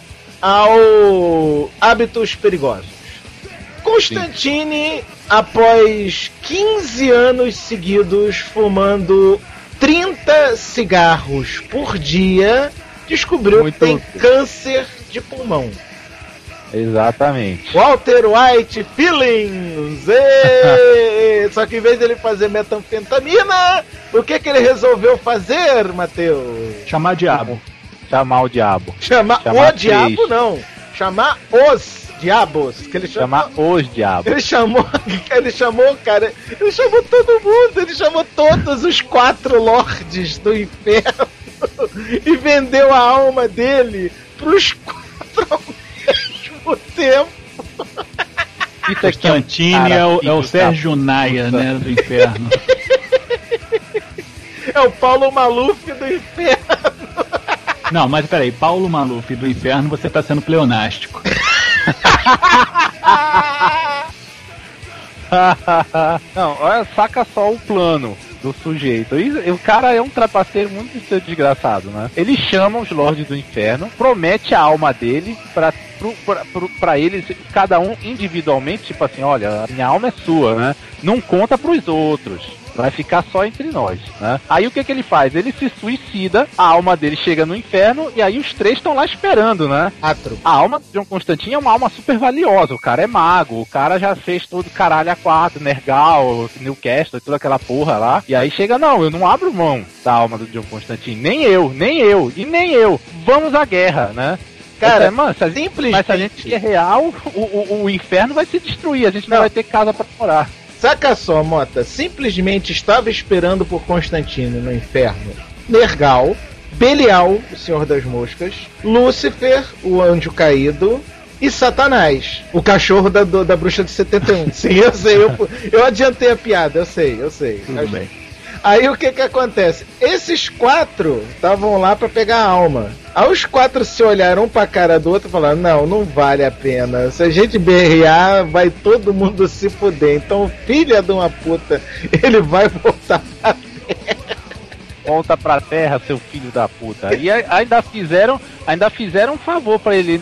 ao Hábitos Perigosos. Constantine, após 15 anos seguidos fumando 30 cigarros por dia, descobriu que tem câncer de pulmão. Exatamente. Walter White Feelings! Só que em vez dele fazer metanfetamina, o que ele resolveu fazer, Matheus? Chamar diabo. Chamar o diabo. Chamar o diabo, não. Chamar os diabos. Que ele chamar os diabos. Ele chamou, cara. Ele chamou todo mundo. Ele chamou todos os 4 lordes do inferno e vendeu a alma dele pros 4 ao mesmo tempo. Constantine é o Sérgio Naia, né, do inferno. É o Paulo Maluf do inferno. Não, mas peraí, Paulo Maluf do inferno, você tá sendo pleonástico. Não, olha, saca só o plano do sujeito. E o cara é um trapaceiro muito desgraçado, né? Ele chama os Lordes do Inferno, promete a alma dele pra eles, cada um individualmente, tipo assim, olha, a minha alma é sua, né? Não conta pros outros. Vai ficar só entre nós, né? Aí o que ele faz? Ele se suicida, a alma dele chega no inferno e aí os 3 estão lá esperando, né? A alma de John Constantine é uma alma super valiosa. O cara é mago, o cara já fez todo caralho A4, Nergal, Newcastle, toda aquela porra lá. E aí chega, não, eu não abro mão da alma do John Constantine. Nem eu. Vamos à guerra, né? Cara, mano, se a gente é real, o inferno vai se destruir, a gente não vai ter casa pra morar. Saca só, Mota, simplesmente estava esperando por Constantino no inferno Nergal, Belial, o Senhor das Moscas, Lúcifer, o Anjo Caído, e Satanás, o cachorro da Bruxa de 71. Sim, eu sei, eu adiantei a piada, eu sei. Tudo bem. Aí o que acontece? Esses 4 estavam lá pra pegar a alma. Aí os 4 se olharam um pra cara do outro e falaram, não vale a pena. Se a gente berrear, vai todo mundo se fuder. Então, filha de uma puta, ele vai voltar pra terra. Volta pra terra, seu filho da puta. E ainda fizeram um favor pra ele.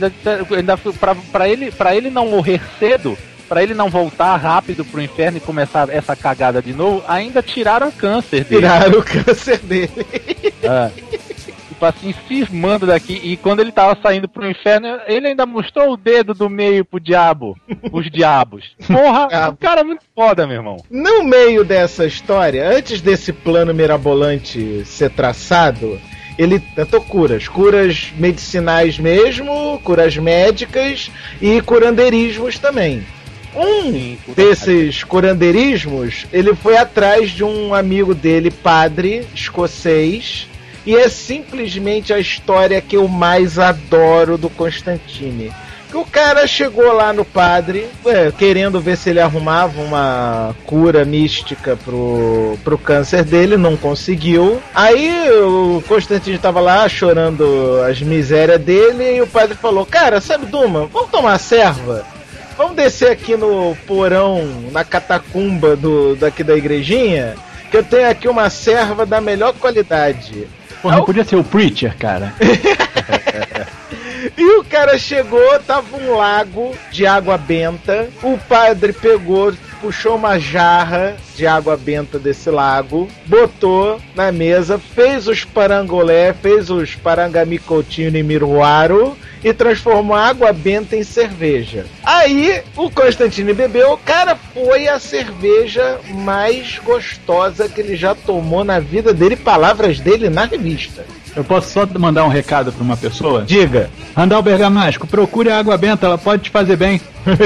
Pra ele não morrer cedo, pra ele não voltar rápido pro inferno e começar essa cagada de novo, ainda tiraram o câncer dele. Tiraram o câncer dele. Tipo assim, cismando daqui. E quando ele tava saindo pro inferno, ele ainda mostrou o dedo do meio pro diabo. Os diabos. Porra, o cara é muito foda, meu irmão. No meio dessa história, antes desse plano mirabolante ser traçado, ele tentou curas medicinais mesmo, curas médicas e curandeirismos também. Desses curandeirismos, ele foi atrás de um amigo dele, padre escocês, e é simplesmente a história que eu mais adoro do Constantine. Que o cara chegou lá no padre, querendo ver se ele arrumava uma cura mística pro câncer dele, não conseguiu. Aí o Constantine tava lá chorando as misérias dele, e o padre falou, cara, sabe de uma? Vamos tomar serva? Vamos descer aqui no porão, na catacumba daqui da igrejinha, que eu tenho aqui uma serva da melhor qualidade. Pô, não podia ser o Preacher, cara. E o cara chegou, tava um lago de água benta. O padre pegou, puxou uma jarra de água benta desse lago, botou na mesa, fez os parangolé, fez os parangamicotinho e miruaro e transformou a água benta em cerveja. Aí o Constantine bebeu, cara, foi a cerveja mais gostosa que ele já tomou na vida dele, palavras dele na revista. Eu posso só mandar um recado pra uma pessoa? Diga. Randall Bergamasco, procure a água benta, ela pode te fazer bem.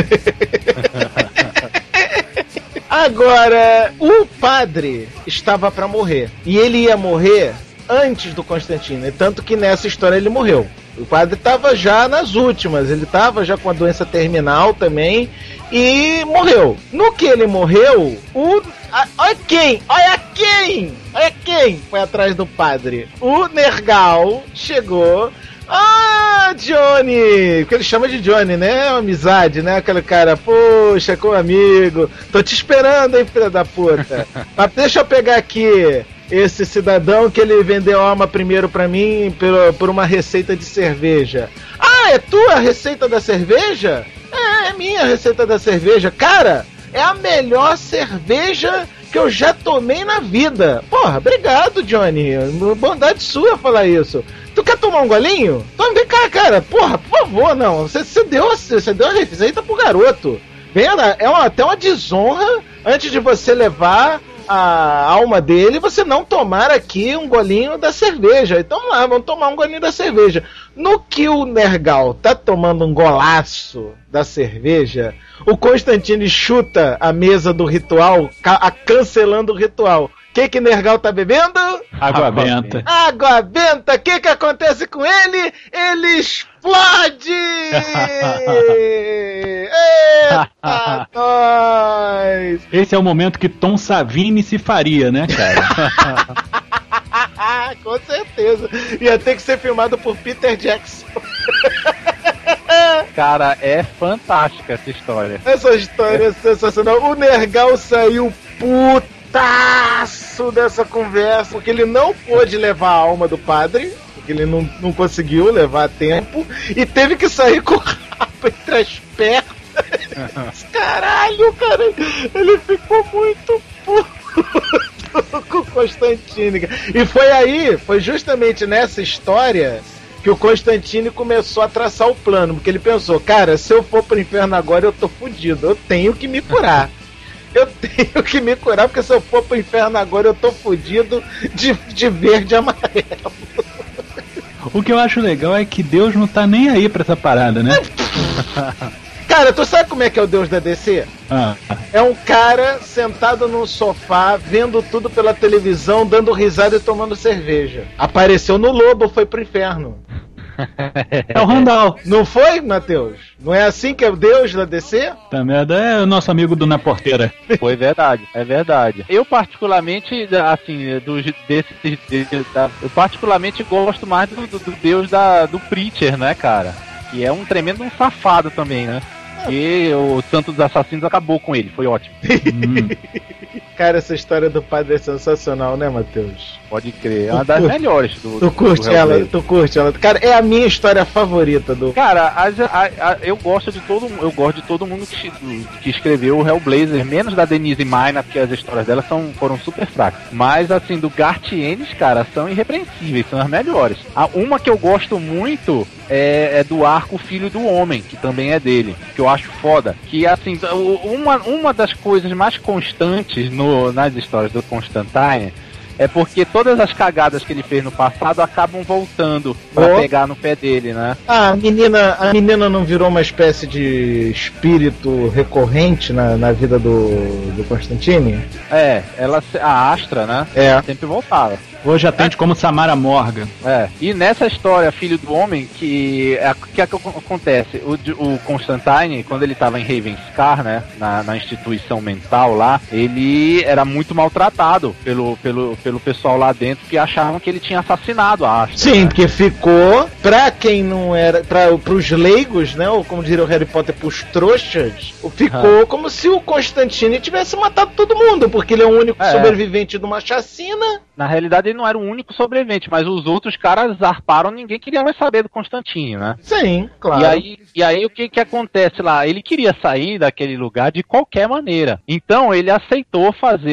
Agora, o padre estava pra morrer. E ele ia morrer antes do Constantino. Tanto que nessa história ele morreu. O padre estava já nas últimas. Ele estava já com a doença terminal também. E morreu. No que ele morreu, olha quem foi atrás do padre. O Nergal chegou. Ah, Johnny! Porque ele chama de Johnny, né? É uma amizade, né? Aquele cara, poxa, como amigo. Tô te esperando, hein, filha da puta. Mas deixa eu pegar aqui esse cidadão que ele vendeu a alma primeiro pra mim por uma receita de cerveja. Ah, é tua a receita da cerveja? É minha receita da cerveja. Cara, é a melhor cerveja que eu já tomei na vida. Porra, obrigado, Johnny. Bondade sua falar isso. Tu quer tomar um golinho? Então vem cá, cara. Porra, por favor, não. Você deu a receita pro garoto. Venda, até uma desonra antes de você levar a alma dele, você não tomar aqui um golinho da cerveja. Então vamos tomar um golinho da cerveja. No que o Nergal tá tomando um golaço da cerveja, o Constantine chuta a mesa do ritual, cancelando o ritual. O que Nergal tá bebendo? Água benta. Água benta. O que acontece com ele? Ele explode! Eita, nós! Esse é o momento que Tom Savini se faria, né, cara? Com certeza. Ia ter que ser filmado por Peter Jackson. Cara, é fantástica essa história. Essa história é sensacional. O Nergal saiu putaço dessa conversa, porque ele não pôde levar a alma do padre, porque ele não conseguiu levar a tempo, e teve que sair com o rabo entre as pernas. Caralho, cara, ele ficou muito puto com o Constantine. E foi justamente nessa história que o Constantine começou a traçar o plano, porque ele pensou, cara, se eu for pro inferno agora eu tô fudido, eu tenho que me curar. Eu tenho que me curar, porque se eu for pro inferno agora eu tô fudido de verde e amarelo. O que eu acho legal é que Deus não tá nem aí pra essa parada, né? Cara, tu sabe como é que é o Deus da DC? É um cara sentado num sofá, vendo tudo pela televisão, dando risada e tomando cerveja. Apareceu no Lobo, foi pro inferno. É o Randall. Não foi, Matheus? Não é assim que é o Deus da DC? Tá merda, é o nosso amigo do Na Porteira. Foi verdade, é verdade. Eu particularmente, assim, eu particularmente gosto mais do Deus do Preacher, né, cara? Que é um tremendo safado também, né? E o Santo dos Assassinos acabou com ele, foi ótimo. Cara, essa história do padre é sensacional, né, Matheus? Pode crer, é uma das melhores Tu curte ela, tu curte ela. Cara, é a minha história favorita do... Cara, eu gosto de todo mundo que escreveu o Hellblazer, menos da Denise Maina, porque as histórias dela foram super fracas. Mas, assim, do Garth Ennis, cara, são irrepreensíveis, são as melhores. Uma que eu gosto muito é do arco Filho do Homem, que também é dele, que eu acho foda. Que, assim, uma das coisas mais constantes nas histórias do Constantine é porque todas as cagadas que ele fez no passado acabam voltando pra pegar no pé dele, né? A menina não virou uma espécie de espírito recorrente na vida do Constantine? É, a Astra, né? Sempre voltava. Hoje atende como Samara Morgan. E nessa história, Filho do Homem, que acontece? O Constantine, quando ele estava em Ravenscar, né, na instituição mental lá, ele era muito maltratado pelo pessoal lá dentro, que achavam que ele tinha assassinado a Astra. Sim, porque ficou, pra quem não era, pros leigos, né, ou como diria o Harry Potter, pros trouxas, ficou como se o Constantine tivesse matado todo mundo, porque ele é o único sobrevivente de uma chacina. Na realidade, ele não era o único sobrevivente, mas os outros caras zarparam, ninguém queria mais saber do Constantine, né? Sim, claro. E aí o que acontece lá? Ele queria sair daquele lugar de qualquer maneira. Então ele aceitou fazer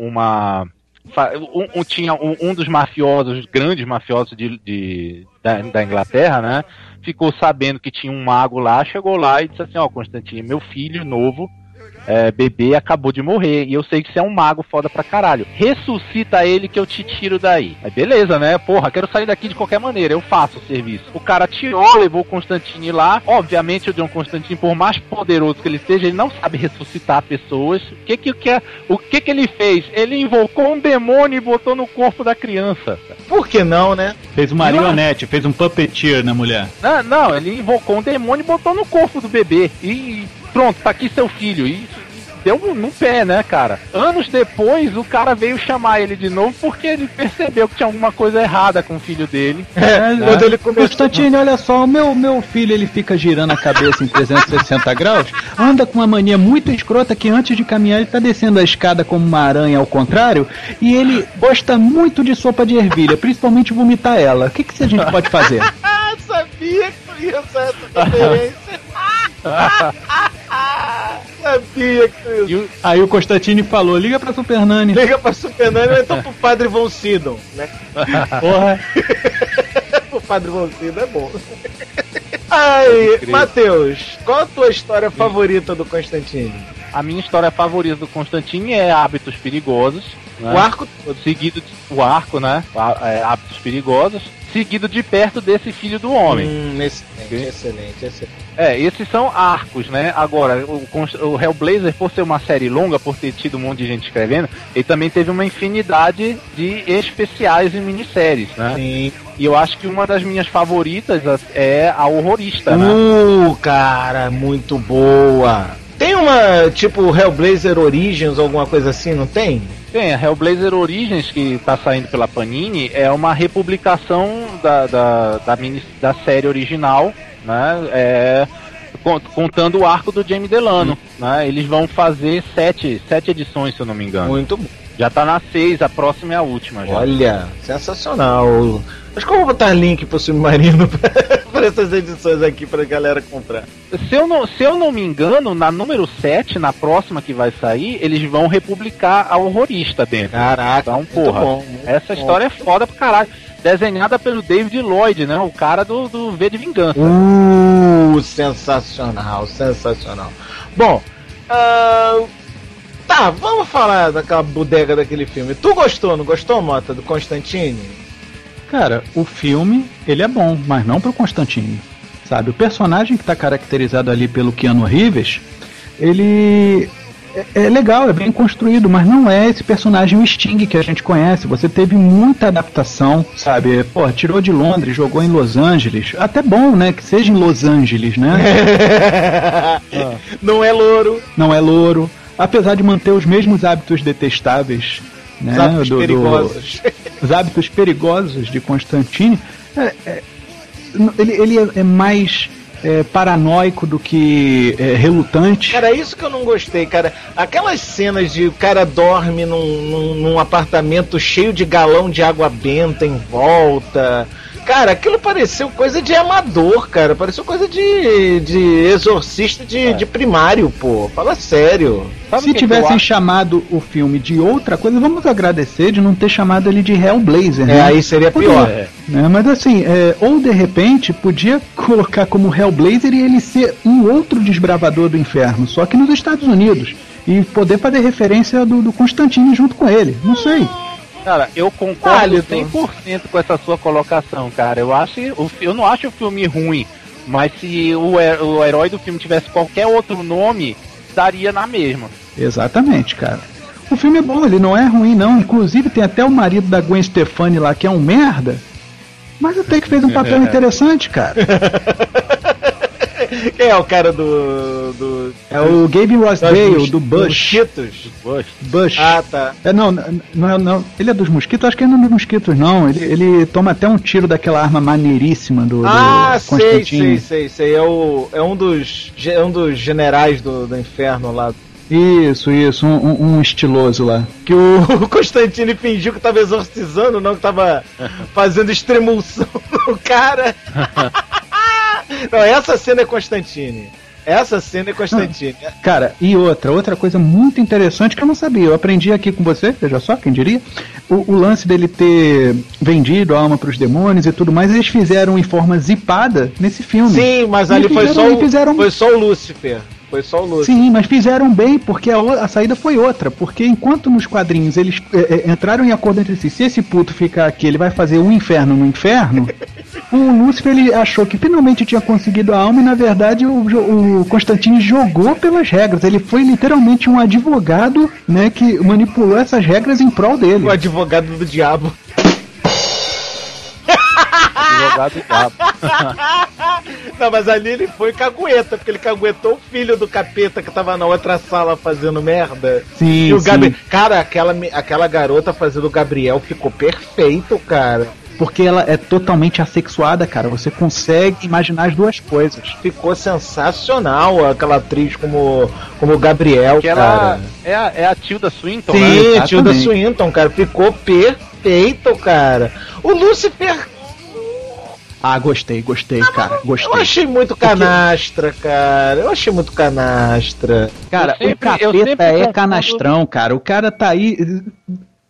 tinha um dos mafiosos, grandes mafiosos da Inglaterra, né? Ficou sabendo que tinha um mago lá, chegou lá e disse assim, Constantine, meu filho novo, bebê acabou de morrer, e eu sei que você é um mago foda pra caralho. Ressuscita ele que eu te tiro daí. Aí beleza, né? Porra, quero sair daqui de qualquer maneira, eu faço o serviço. O cara tirou, levou o Constantine lá. Obviamente o John Constantine, por mais poderoso que ele seja, ele não sabe ressuscitar pessoas. O que ele fez? Ele invocou um demônio e botou no corpo da criança. Por que não, né? Fez um marionete, fez um puppeteer na mulher. Não, ele invocou um demônio e botou no corpo do bebê. E pronto, tá aqui seu filho. E deu no pé, né, cara? Anos depois, o cara veio chamar ele de novo porque ele percebeu que tinha alguma coisa errada com o filho dele. Quando ele começou... Constantine, olha só, o meu filho, ele fica girando a cabeça em 360 graus, anda com uma mania muito escrota que antes de caminhar ele tá descendo a escada como uma aranha ao contrário, e ele gosta muito de sopa de ervilha, principalmente vomitar ela. O que a gente pode fazer? Sabia que tu ia usar essa referência. Sabia que tu ia. Aí o Constantine falou, liga pra Super Nani. Liga pra Super Nani ou então pro Padre Von Sidon, né? Porra. O Padre Volcido é bom. Ai, Matheus, qual a tua história favorita do Constantine? A minha história favorita do Constantine é Hábitos Perigosos. Né? O arco seguido de, o arco, né? Hábitos Perigosos, seguido de perto desse Filho do Homem. Excelente. Esses são arcos, né? Agora, o Hellblazer, por ser uma série longa, por ter tido um monte de gente escrevendo, ele também teve uma infinidade de especiais e minisséries, né? Sim. E eu acho que uma das minhas favoritas é a Horrorista, né? Cara, muito boa. Tem uma, tipo, Hellblazer Origins ou alguma coisa assim, não tem? Tem, a Hellblazer Origins, que tá saindo pela Panini, é uma republicação da série original, né? Contando o arco do Jamie Delano, né? Eles vão fazer 7 edições, se eu não me engano. Muito bom. Já tá na 6, a próxima é a última. Já. Olha, sensacional. Acho que eu vou botar link pro Submarino para essas edições aqui pra galera comprar. Se eu não me engano, na número 7, na próxima que vai sair, eles vão republicar a Horrorista dentro. Caraca, então, porra, bom, essa história é foda pro caralho. Desenhada pelo David Lloyd, né? O cara do V de Vingança. Sensacional. Bom, tá, vamos falar daquela bodega daquele filme. Tu gostou, não gostou, Mota, do Constantine? Cara, o filme, ele é bom, mas não pro Constantine, sabe? O personagem que tá caracterizado ali pelo Keanu Reeves, ele é legal, é bem construído, mas não é esse personagem, o Sting, que a gente conhece. Você teve muita adaptação, sabe? Pô, tirou de Londres, jogou em Los Angeles. Até bom, né? Que seja em Los Angeles, né? Não é louro. Não é louro. Apesar de manter os mesmos hábitos detestáveis, né? Os hábitos perigosos. Os hábitos perigosos de Constantine, ele é mais paranoico do que relutante. Cara, é isso que eu não gostei, cara. Aquelas cenas de o cara dorme num apartamento cheio de galão de água benta em volta. Cara, aquilo pareceu coisa de amador, cara. Pareceu coisa de exorcista de primário, pô. Fala sério. Se tivessem chamado o filme de outra coisa, vamos agradecer de não ter chamado ele de Hellblazer, né? Aí seria pior. Né? Mas assim, ou de repente podia colocar como Hellblazer e ele ser um outro desbravador do inferno, só que nos Estados Unidos. E poder fazer referência do Constantine junto com ele. Não sei. Cara, eu concordo 100% com essa sua colocação, cara. Eu não acho o filme ruim, mas se o herói do filme tivesse qualquer outro nome, daria na mesma. Exatamente, cara. O filme é bom, ele não é ruim, não. Inclusive tem até o marido da Gwen Stefani lá, que é um merda, mas até que fez um papel interessante, cara. Quem é o cara do... É o Gabe Rossdale, do Bush. Mosquitos? Bush. Ah, tá. Não. Ele é dos mosquitos? Acho que ele não é dos mosquitos, não. Ele toma até um tiro daquela arma maneiríssima do Constantine. Sei. É um dos generais do inferno lá. Isso, um estiloso lá. Que o Constantine fingiu que tava exorcizando, não que tava fazendo extremulsão no cara. Não, essa cena é Constantine. Cara, e outra coisa muito interessante que eu não sabia. Eu aprendi aqui com você, veja só, quem diria. O lance dele ter vendido a alma pros demônios e tudo mais, eles fizeram em forma zipada nesse filme. Sim, mas ali foi só o Lúcifer. Sim, mas fizeram bem, porque a saída foi outra. Porque enquanto nos quadrinhos eles entraram em acordo entre si, se esse puto ficar aqui, ele vai fazer um inferno no inferno. O Lúcifer, ele achou que finalmente tinha conseguido a alma e na verdade o Constantine jogou pelas regras. Ele foi literalmente um advogado, né, que manipulou essas regras em prol dele. O advogado do diabo. Advogado do diabo. Não, mas ali ele foi cagueta, porque ele caguetou o filho do capeta que tava na outra sala fazendo merda. Sim, e o cara, aquela garota fazendo o Gabriel ficou perfeito, cara. Porque ela é totalmente assexuada, cara. Você consegue imaginar as duas coisas. Ficou sensacional aquela atriz como Gabriel, que cara. Ela é a Tilda Swinton, sim, né? Sim, a Tilda Swinton, cara. Ficou perfeito, cara. O Lúcifer... Ah, gostei, cara. Gostei. Eu achei muito canastra, cara. Cara, o capeta é canastrão, cara. O cara tá aí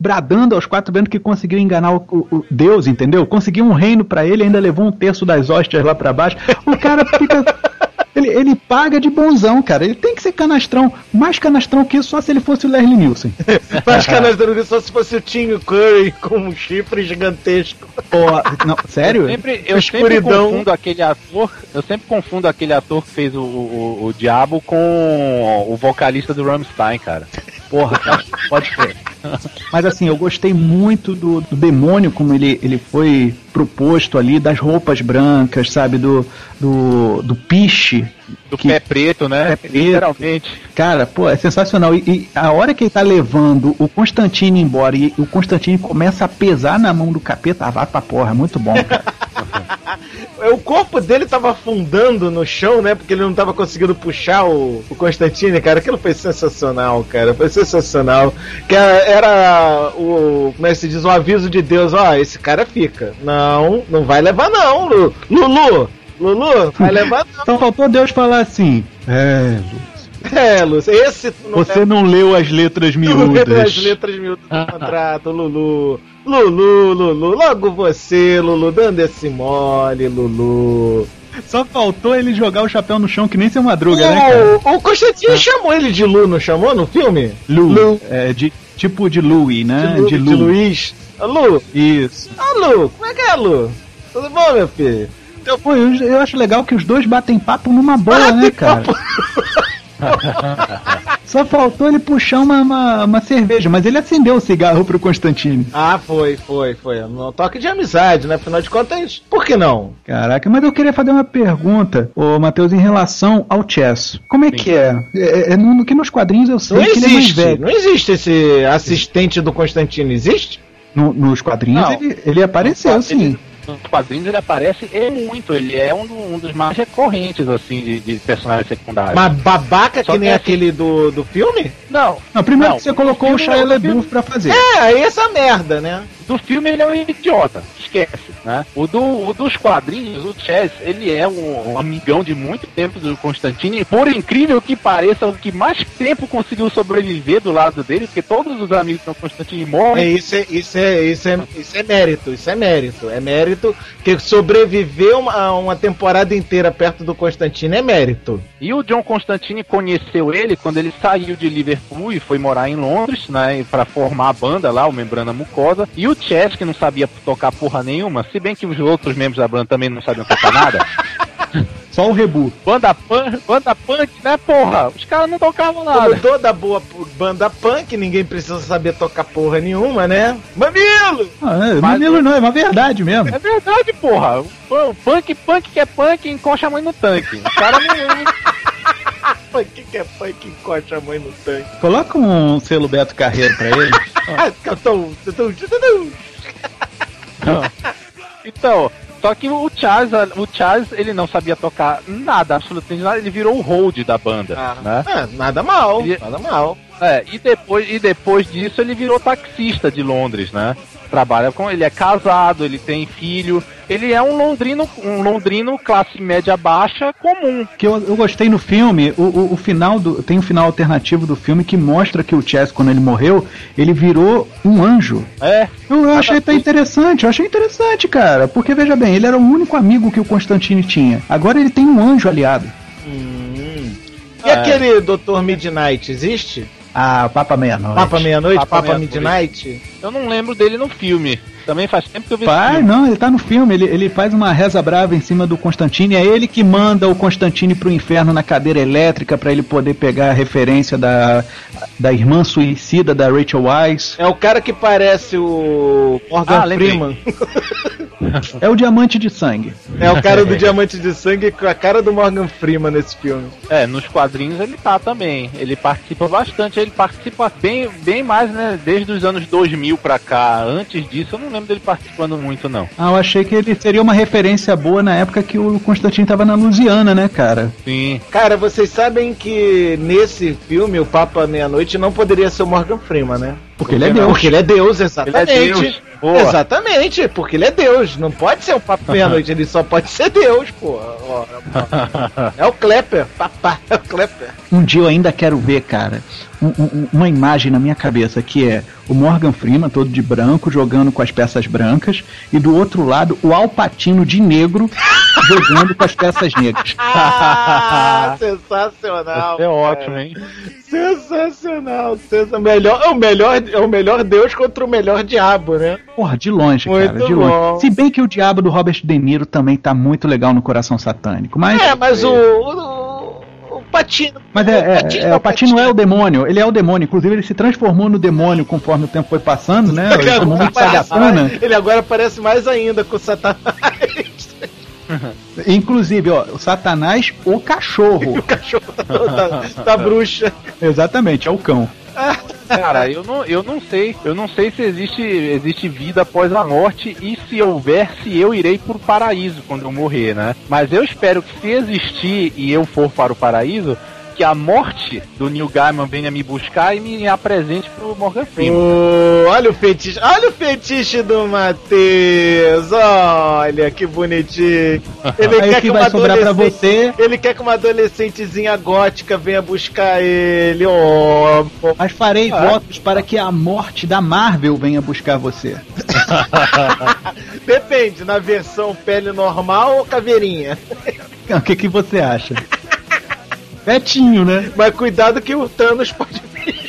bradando aos quatro ventos que conseguiu enganar o Deus, entendeu? Conseguiu um reino pra ele, ainda levou 1/3 das hóstias lá pra baixo. O cara fica... Ele paga de bonzão, cara. Ele tem que ser canastrão. Mais canastrão que isso só se ele fosse o Leslie Nielsen. Mais canastrão que isso só se fosse o Tim Curry com um chifre gigantesco. Não, sério? Eu sempre confundo aquele ator. Eu sempre confundo aquele ator que fez o Diabo com o vocalista do Rammstein, cara. Porra, cara, pode ser. Mas assim, eu gostei muito do demônio, como ele foi proposto ali, das roupas brancas, sabe? Do piche. Do pé preto, né? Literalmente. Cara, pô, é sensacional. E a hora que ele tá levando o Constantine embora e o Constantine começa a pesar na mão do capeta, vai pra porra, é muito bom, cara. O corpo dele tava afundando no chão, né? Porque ele não tava conseguindo puxar o Constantine, cara. Aquilo foi sensacional, cara. Foi sensacional. Que era o... Como é que se diz? O aviso de Deus. Ó, esse cara fica. Não vai levar não, Lulu, vai levar não. Só faltou Deus falar assim... Lúcio, esse... Você não leu as letras miúdas. Não leu as letras miúdas do contrato, Lulu, logo você, Lulu, dando esse mole, Lulu. Só faltou ele jogar o chapéu no chão que nem seu Madruga, né, cara? O Constantino chamou ele de Lu, não chamou no filme? Lu. Tipo de Louis, né? De Luiz. Lu. Isso. Lu, como é que é, Lu? Tudo bom, meu filho? Pô, eu acho legal que os dois batem papo numa boa, né, cara? Só faltou ele puxar uma cerveja, mas ele acendeu o cigarro pro Constantine. Ah, foi. Um toque de amizade, né? Afinal de contas, por que não? Caraca, mas eu queria fazer uma pergunta, ô Matheus, em relação ao Chess. Como é que é? Que nos quadrinhos eu sei que ele é mais velho. Não existe esse assistente do Constantine, existe? Nos quadrinhos ele apareceu, sim. Nos quadrinhos ele aparece muito, ele é um dos mais recorrentes, assim, de personagens secundários. Mas babaca que nem aquele do filme? Não. Primeiro que você colocou o Shia LaBeouf pra fazer. Aí essa merda, né? Do filme ele é um idiota, esquece, né? O dos quadrinhos, o Chess, ele é um amigão de muito tempo do Constantine, e por incrível que pareça, o que mais tempo conseguiu sobreviver do lado dele, porque todos os amigos do Constantine morrem. Isso é mérito. É mérito que sobreviver uma temporada inteira perto do Constantine é mérito. E o John Constantine conheceu ele quando ele saiu de Liverpool e foi morar em Londres, né, pra formar a banda lá, o Membrana Mucosa. E o Chess, que não sabia tocar porra nenhuma, se bem que os outros membros da banda também não sabiam tocar nada. Só o Rebu. Banda punk, né, porra? Os caras não tocavam nada. Como toda boa banda punk, ninguém precisa saber tocar porra nenhuma, né? Mamilo! Mamilo não, é uma verdade mesmo. É verdade, porra. O punk que é punk, encoxa a mãe no tanque. O cara não... Punk que é punk, encoxa a mãe no tanque. Coloca um selo Beto Carreiro pra ele. Então, só que o Charles, ele não sabia tocar nada, absolutamente nada, ele virou o hold da banda, né? Nada mal. E depois disso ele virou taxista de Londres, né? Trabalha com ele, é casado, ele tem filho, ele é um londrino classe média baixa comum. Que eu gostei no filme, o final tem um final alternativo do filme que mostra que o Chess, quando ele morreu, ele virou um anjo. Eu achei até interessante, cara, porque veja bem, ele era o único amigo que o Constantine tinha. Agora ele tem um anjo aliado. E aquele Dr. Midnight, existe? Papa Meia-Noite. Papa Midnight. Eu não lembro dele no filme. Também faz tempo que eu vi esse filme. Não, ele tá no filme. Ele faz uma reza brava em cima do Constantine. É ele que manda o Constantine pro inferno na cadeira elétrica pra ele poder pegar a referência da irmã suicida da Rachel Weisz. É o cara que parece o Morgan Freeman. É o Diamante de Sangue. É o cara do Diamante de Sangue com a cara do Morgan Freeman nesse filme. Nos quadrinhos ele tá também. Ele participa bastante. Ele participa bem mais, né? Desde os anos 2000 pra cá. Antes disso, eu não lembro dele participando muito, não. Eu achei que ele seria uma referência boa na época que o Constantine tava na Louisiana, né, cara? Sim. Cara, vocês sabem que nesse filme, o Papa Meia-Noite, não poderia ser o Morgan Freeman, né? Porque ele é Deus. Porque ele é Deus, exatamente. Ele é Deus. Exatamente, porque ele é Deus. Não pode ser o Papenoid, ele só pode ser Deus, pô. É o Klepper, papá, é o Klepper. Um dia eu ainda quero ver, cara, uma imagem na minha cabeça que é o Morgan Freeman todo de branco jogando com as peças brancas e do outro lado o Al Pacino de negro jogando com as peças negras. Sensacional. É ótimo, hein? Sensacional. É o melhor Deus contra o melhor diabo, né? Porra, de longe, muito cara, de bom. longe. Se bem que o diabo do Robert De Niro também tá muito legal no Coração Satânico, mas... mas o Patino... Mas o Patino é o demônio, ele é o demônio, inclusive ele se transformou no demônio conforme o tempo foi passando, né? Ele agora parece mais ainda com o Satanás. Inclusive, ó, o Satanás, o cachorro. O cachorro da bruxa. Exatamente, é o cão. Cara, eu não sei se existe vida após a morte e se houver, se eu irei pro paraíso quando eu morrer, né? Mas eu espero que se existir e eu for para o paraíso, que a morte do Neil Gaiman venha me buscar e me apresente pro Morgan Freeman. Olha o fetiche do Matheus. Olha que bonitinho. Ele quer que vai sobrar pra você. Ele quer que uma adolescentezinha gótica venha buscar ele. Mas farei votos para que a morte da Marvel venha buscar você. Depende, na versão pele normal ou caveirinha? O que você acha? Betinho, né? Mas cuidado que o Thanos pode vir.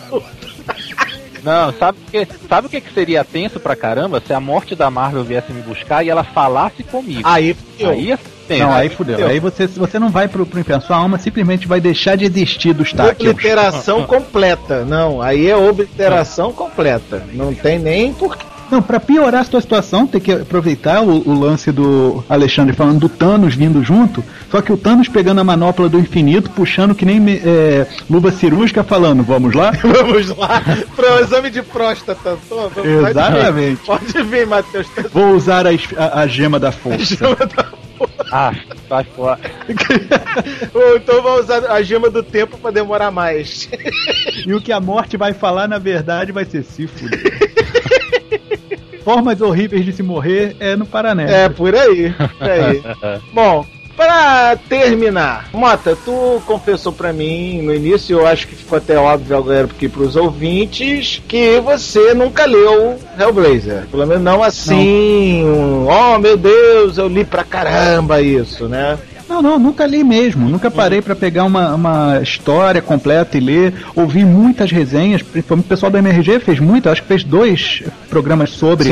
Não, sabe o que seria tenso pra caramba? Se a morte da Marvel viesse me buscar e ela falasse comigo. Aí fudeu. Aí fudeu. Aí você não vai pro inferno. Sua alma simplesmente vai deixar de existir dos táquios. Obliteração completa. Não, aí é obliteração completa. Não tem nem porquê. Não, pra piorar a sua situação, tem que aproveitar o lance do Alexandre falando do Thanos vindo junto, só que o Thanos pegando a manopla do infinito, puxando que nem luva cirúrgica, falando, vamos lá? Vamos lá, pro exame de próstata. Exatamente. Pode vir, Matheus. Vou usar a gema da força. A gema da força. Vai fora. Ou então vai usar a gema do tempo pra demorar mais. E o que a morte vai falar, na verdade, vai ser se fuder. Formas horríveis de se morrer é no Paraná. É, por aí. Bom, pra terminar, Mota, tu confessou pra mim no início, eu acho que ficou até óbvio agora porque pros ouvintes, que você nunca leu Hellblazer. Pelo menos não assim, oh meu Deus, eu li pra caramba isso, né? Não, nunca li mesmo. Nunca parei pra pegar uma história completa e ler. Ouvi muitas resenhas, principalmente o pessoal da MRG fez muito, acho que fez 2 programas sobre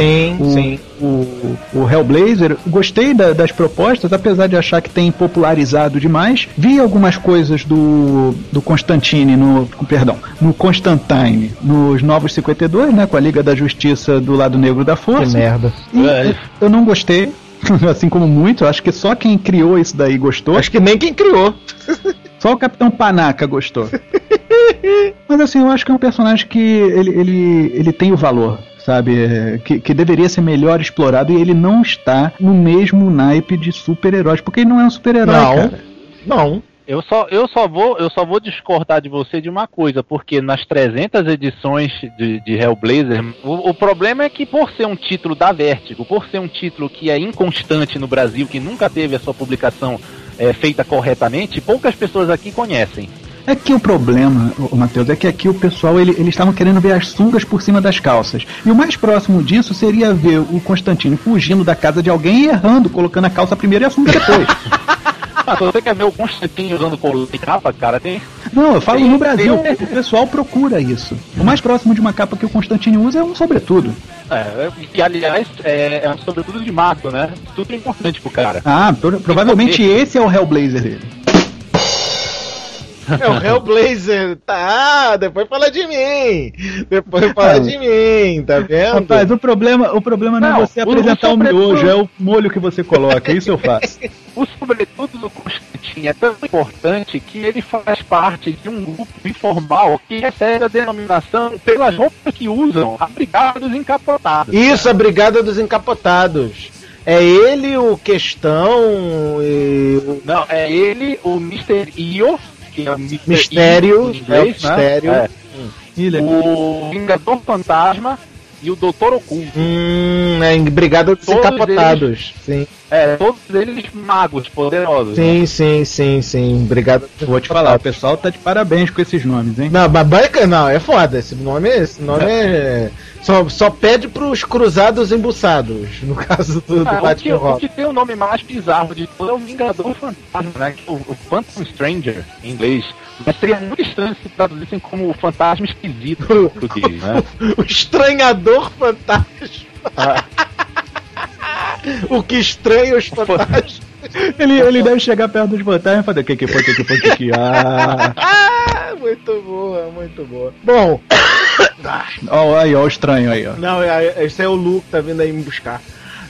o Hellblazer. Gostei das propostas, apesar de achar que tem popularizado demais. Vi algumas coisas do Constantine, no Constantine, nos Novos 52, né, com a Liga da Justiça do lado negro da Força. Que merda. Eu não gostei. Assim como muito, acho que só quem criou isso daí gostou. Acho que nem quem criou. Só o Capitão Panaca gostou. Mas assim, eu acho que é um personagem que ele tem o valor, sabe? Que deveria ser melhor explorado, e ele não está no mesmo naipe de super-heróis, porque ele não é um super-herói, cara. Não. Eu só vou discordar de você de uma coisa, porque nas 300 edições de Hellblazer, o problema é que por ser um título da Vertigo, por ser um título que é inconstante no Brasil, que nunca teve a sua publicação feita corretamente, poucas pessoas aqui conhecem. É que o problema, Matheus, é que aqui o pessoal, eles estavam querendo ver as sungas por cima das calças. E o mais próximo disso seria ver o Constantino fugindo da casa de alguém e errando, colocando a calça primeiro e a sunga depois. Você quer ver o Constantino usando colã de capa, cara? Não, eu falo no Brasil. O pessoal procura isso. O mais próximo de uma capa que o Constantino usa é um sobretudo. Que aliás é um sobretudo de mato, né? Tudo importante pro cara. Provavelmente esse é o Hellblazer dele. É o Hellblazer, tá? Depois fala de mim. Tá vendo? Rapaz, o problema não é você apresentar o miojo, é o molho que você coloca, isso eu faço. O sobretudo do Constantine é tão importante que ele faz parte de um grupo informal que recebe a denominação pelas roupas que usam, a Brigada dos Encapotados. Isso, a Brigada dos Encapotados. É ele o Questão e... Não, é ele o Mr. Io, que é o Mistério, inglês, Mistério. Né? o Vingador Fantasma e o Doutor Oculto. Brigada dos Encapotados. Sim. Todos eles magos poderosos. Sim. Brigada dos Vou te falar, o pessoal tá de parabéns com esses nomes, hein? Não, babaca não, é foda. Esse nome é... Só pede pros cruzados embuçados, no caso do Batman. O que tem o nome mais bizarro de tudo é o Vingador Fantasma, né? O Phantom Stranger, em inglês. Mas seria muito estranho se traduzissem como o fantasma esquisito em português, né? O estranhador fantasma. O que estranha os fantasmas. Ele deve chegar perto dos fantasmas e fazer que foi. Muito boa. Bom. Olha o estranho aí, ó. Não, esse é o Luke, tá vindo aí me buscar.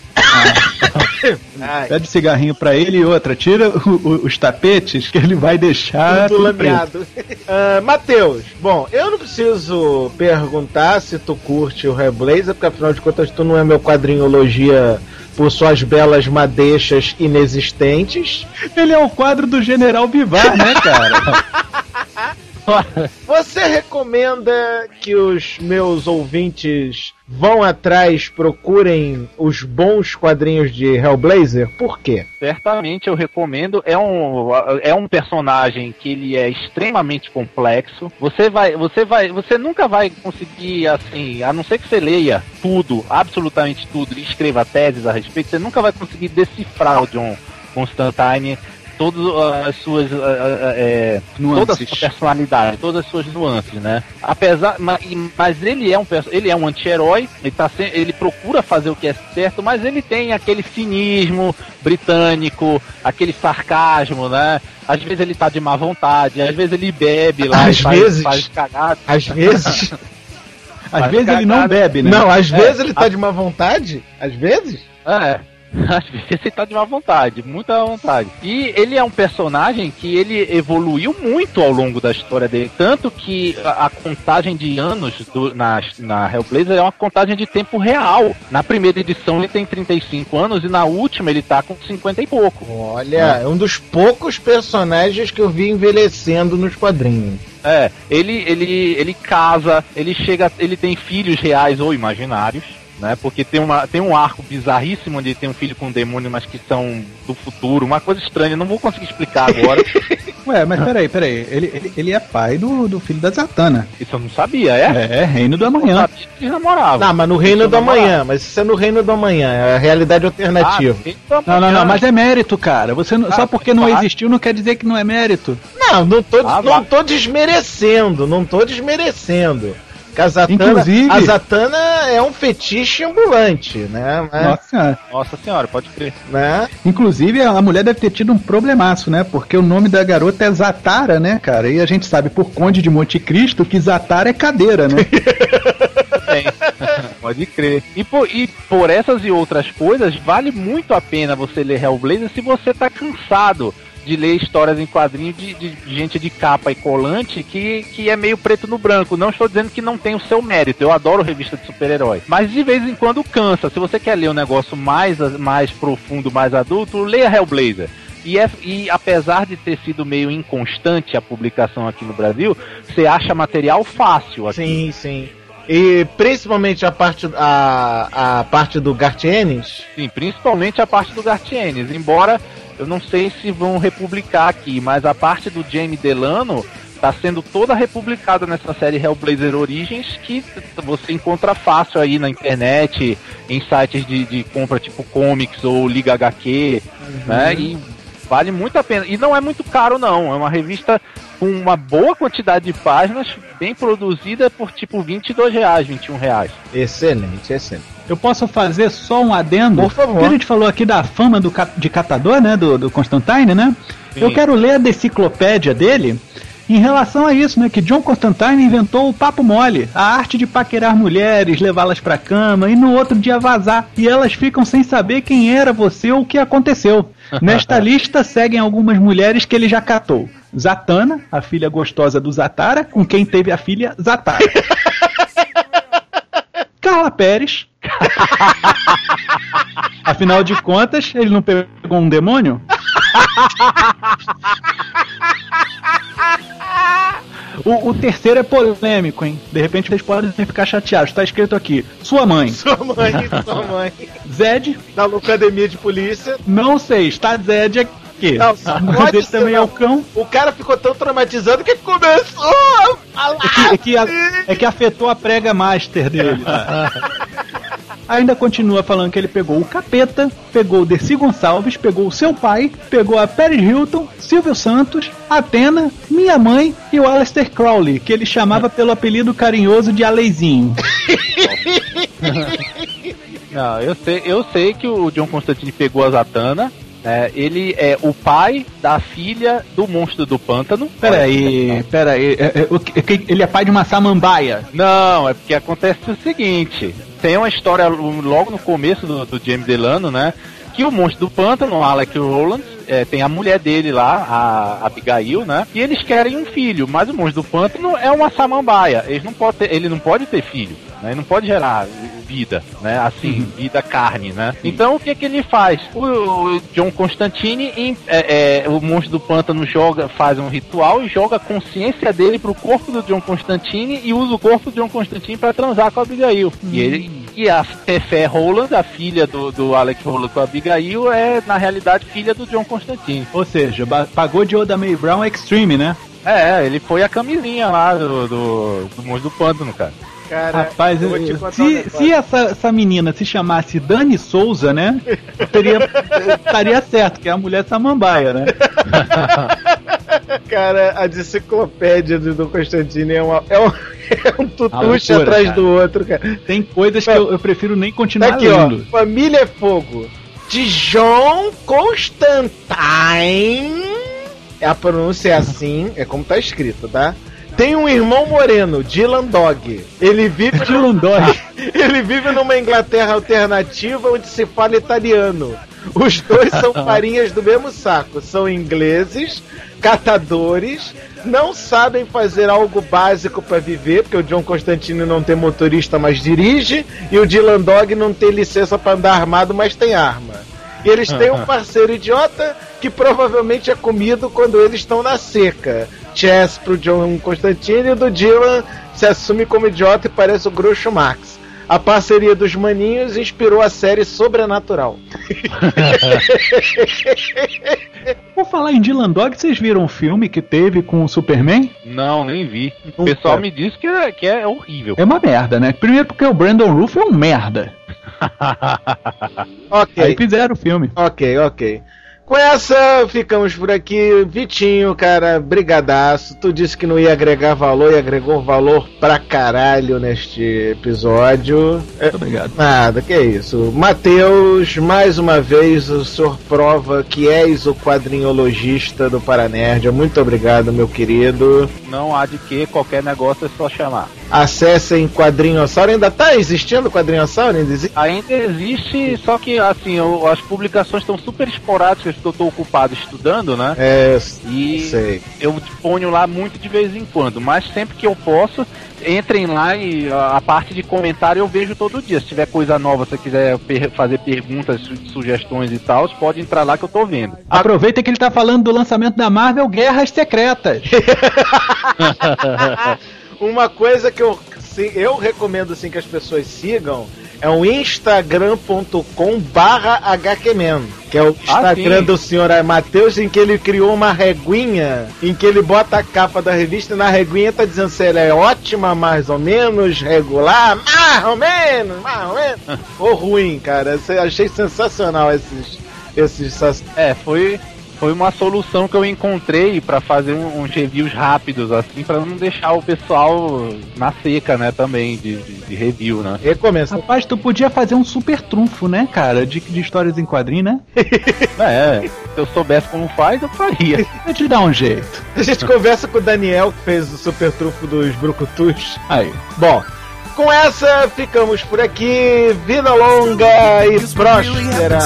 Pede cigarrinho pra ele e outra. Tira os tapetes que ele vai deixar tudo lameado. Matheus, bom, eu não preciso perguntar se tu curte o Hellblazer, porque afinal de contas tu não é meu quadrinhologia por suas belas madeixas inexistentes. Ele é o quadro do General Bivar, né, cara? Você recomenda que os meus ouvintes vão atrás, procurem os bons quadrinhos de Hellblazer? Por quê? Certamente eu recomendo. É um personagem que ele é extremamente complexo. Você nunca vai conseguir, assim, a não ser que você leia tudo, absolutamente tudo, e escreva teses a respeito, você nunca vai conseguir decifrar o John Constantine, todas as suas toda a sua personalidade, todas as suas nuances, né? Mas ele é um anti-herói, ele procura fazer o que é certo, mas ele tem aquele cinismo britânico, aquele sarcasmo, né? Às vezes ele tá de má vontade, às vezes ele bebe lá, faz cagada. Às vezes ele não bebe, né? Não, às vezes ele tá de má vontade? Às vezes? Às vezes ele tá de má vontade, muita vontade. E ele é um personagem que ele evoluiu muito ao longo da história dele. Tanto que a contagem de anos na Hellblazer é uma contagem de tempo real. Na primeira edição ele tem 35 anos e na última ele tá com 50 e pouco. Olha, é um dos poucos personagens que eu vi envelhecendo nos quadrinhos. Ele casa, ele tem filhos reais ou imaginários, né? Porque tem um arco bizarríssimo onde ele tem um filho com um demônio, mas que são do futuro, uma coisa estranha, não vou conseguir explicar agora. Ué, mas peraí, ele é pai do filho da Zatanna. Isso eu não sabia, É, Reino do Amanhã. Eles namoravam. Não, mas no Reino do Amanhã, mas isso é no Reino do Amanhã, é a realidade alternativa. Não, mas é mérito, cara. Só porque não existiu não quer dizer que não é mérito. Não tô desmerecendo, Inclusive, a Zatanna é um fetiche ambulante, né? Nossa senhora, pode crer. Né? Inclusive, a mulher deve ter tido um problemaço, né? Porque o nome da garota é Zatara, né, cara? E a gente sabe por Conde de Monte Cristo que Zatara é cadeira, né? Pode crer. E por essas e outras coisas, vale muito a pena você ler Hellblazer se você tá cansado de ler histórias em quadrinhos de gente de capa e colante que é meio preto no branco. Não estou dizendo que não tem o seu mérito, eu adoro revista de super-herói, mas de vez em quando cansa. Se você quer ler um negócio mais profundo, mais adulto, leia Hellblazer. E apesar de ter sido meio inconstante a publicação aqui no Brasil, você acha material fácil aqui. Sim. E principalmente a parte do Garth Ennis? Sim, principalmente a parte do Garth Ennis, embora eu não sei se vão republicar aqui, mas a parte do Jamie Delano está sendo toda republicada nessa série Hellblazer Origins, que você encontra fácil aí na internet, em sites de compra tipo Comics ou Liga HQ, né? E vale muito a pena. E não é muito caro não, é uma revista com uma boa quantidade de páginas, bem produzida por tipo R$22, R$21. Excelente. Eu posso fazer só um adendo? Por favor. Porque a gente falou aqui da fama de catador, né? Do Constantine, né? Sim. Eu quero ler a deciclopédia dele em relação a isso, né? Que John Constantine inventou o papo mole, a arte de paquerar mulheres, levá-las pra cama e no outro dia vazar. E elas ficam sem saber quem era você ou o que aconteceu. Nesta lista seguem algumas mulheres que ele já catou. Zatanna, a filha gostosa do Zatara, com quem teve a filha Zatara. Carla Pérez. Afinal de contas, ele não pegou um demônio? O terceiro é polêmico, hein? De repente vocês podem ficar chateados. Tá escrito aqui: sua mãe. Sua mãe. Zed. Da academia de polícia. Não sei, está Zed aqui. Não, mas ele também é o cão. O cara ficou tão traumatizado que começou a falar. É que afetou a prega master dele. Ainda continua falando que ele pegou o Capeta, pegou o Dercy Gonçalves, pegou o seu pai, pegou a Paris Hilton, Silvio Santos, Atena, minha mãe e o Aleister Crowley, que ele chamava pelo apelido carinhoso de Aleizinho. Não, eu sei que o John Constantine pegou a Zatanna. Ele é o pai da filha do monstro do pântano. Peraí. Ele é pai de uma samambaia. Não, é porque acontece o seguinte: tem uma história logo no começo do James Delano, né? Que o monstro do pântano, o Alec Rowland, tem a mulher dele lá, a Abigail, né? E eles querem um filho, mas o monstro do pântano é uma samambaia. Ele não pode ter filho, né? Ele não pode gerar vida, né? Assim, vida carne, né? Então o que ele faz? O John Constantine, o monstro do pântano faz um ritual e joga a consciência dele pro corpo do John Constantine e usa o corpo do John Constantine pra transar com a Abigail. E a Tefé Rowland, a filha do Alec Rowland com a Abigail, é na realidade filha do John Constantine. Ou seja, pagou de Oda Mae Brown Extreme, né? Ele foi a camisinha lá do monstro do pântano, cara. Cara, rapaz, se essa menina se chamasse Dani Souza, né? Estaria certo, que é a mulher samambaia, né? Cara, a enciclopédia do Constantine é um tutuche loucura, atrás cara. do outro, cara. Tem coisas que eu prefiro nem continuar aqui, lendo. Ó, Família é Fogo. De John Constantine. A pronúncia é assim, é como tá escrito, tá? Tem um irmão moreno, Dylan Dog. Ele vive Ele vive numa Inglaterra alternativa onde se fala italiano. Os dois são farinhas do mesmo saco. São ingleses, catadores, não sabem fazer algo básico para viver, porque o John Constantine não tem motorista, mas dirige, e o Dylan Dog não tem licença para andar armado, mas tem arma. E eles têm um parceiro idiota que provavelmente é comido quando eles estão na seca. Chess pro John Constantine, e do Dylan se assume como idiota e parece o Groucho Marx. A parceria dos maninhos inspirou a série Sobrenatural. Vou falar em Dylan Dog, vocês viram o filme que teve com o Superman? Não, nem vi. O pessoal me disse que é horrível. É uma merda, né? Primeiro porque o Brandon Routh é um merda. Ok. Aí fizeram o filme. Ok. Com essa, ficamos por aqui. Vitinho, cara, brigadaço. Tu disse que não ia agregar valor e agregou valor pra caralho neste episódio. Muito obrigado. Nada, que isso. Matheus, mais uma vez o senhor prova que és o quadrinhologista do Paranerd. Muito obrigado, meu querido. Não há de que, qualquer negócio é só chamar. Acessem Quadrinhossauro. Ainda tá existindo Quadrinhossauro? Ainda existe, só que assim, as publicações estão super esporádicas, porque eu tô ocupado estudando, né? Sei. Eu ponho lá muito de vez em quando, mas sempre que eu posso, entrem lá e a parte de comentário eu vejo todo dia. Se tiver coisa nova, se você quiser fazer perguntas, sugestões e tal, pode entrar lá que eu tô vendo. Aproveita que ele tá falando do lançamento da Marvel Guerras Secretas. Uma coisa que eu recomendo assim que as pessoas sigam é o instagram.com/hqman, que é o Instagram do senhor Matheus, em que ele criou uma reguinha em que ele bota a capa da revista e na reguinha tá dizendo se ela é ótima, mais ou menos, regular, mais ou menos, ou ruim, cara. Achei sensacional esses Foi uma solução que eu encontrei pra fazer uns reviews rápidos, assim, pra não deixar o pessoal na seca, né, também, de review, né? Recomeça. Rapaz, tu podia fazer um super trunfo, né, cara, de histórias em quadrinho, né? Se eu soubesse como faz, eu faria. Eu te dar um jeito. A gente conversa com o Daniel, que fez o super trunfo dos Brucutus. Aí. Bom, com essa, ficamos por aqui. Vida longa e próspera.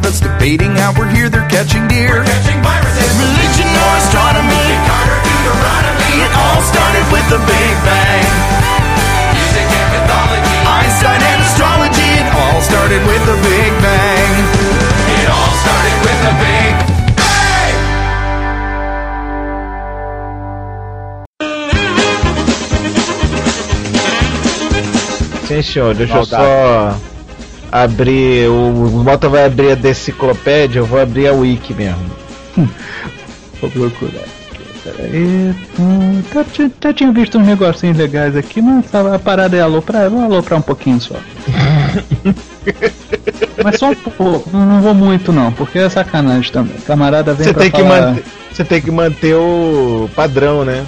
Religion or astronomy, it all started with the Big Bang. Music and mythology, Einstein and astrology, it all started with the Big Bang. It all started with the Big Bang. senhor. Deixa eu só abrir. O Mota vai abrir a deciclopédia, eu vou abrir a wiki mesmo. Vou procurar. Peraí. Já tinha visto uns negocinhos legais aqui, mas a parada é aloprar. Vou aloprar um pouquinho só. Mas só um pouco, não vou muito não, porque é sacanagem também. Camarada vem pra falar... Você tem que manter o padrão, né?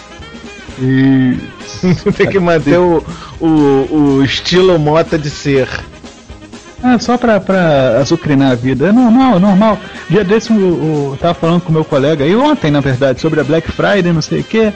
Você tem que manter o estilo Mota de ser. Só pra azucrinar a vida. É normal. Dia desse eu tava falando com o meu colega aí, ontem na verdade, sobre a Black Friday, não sei o que.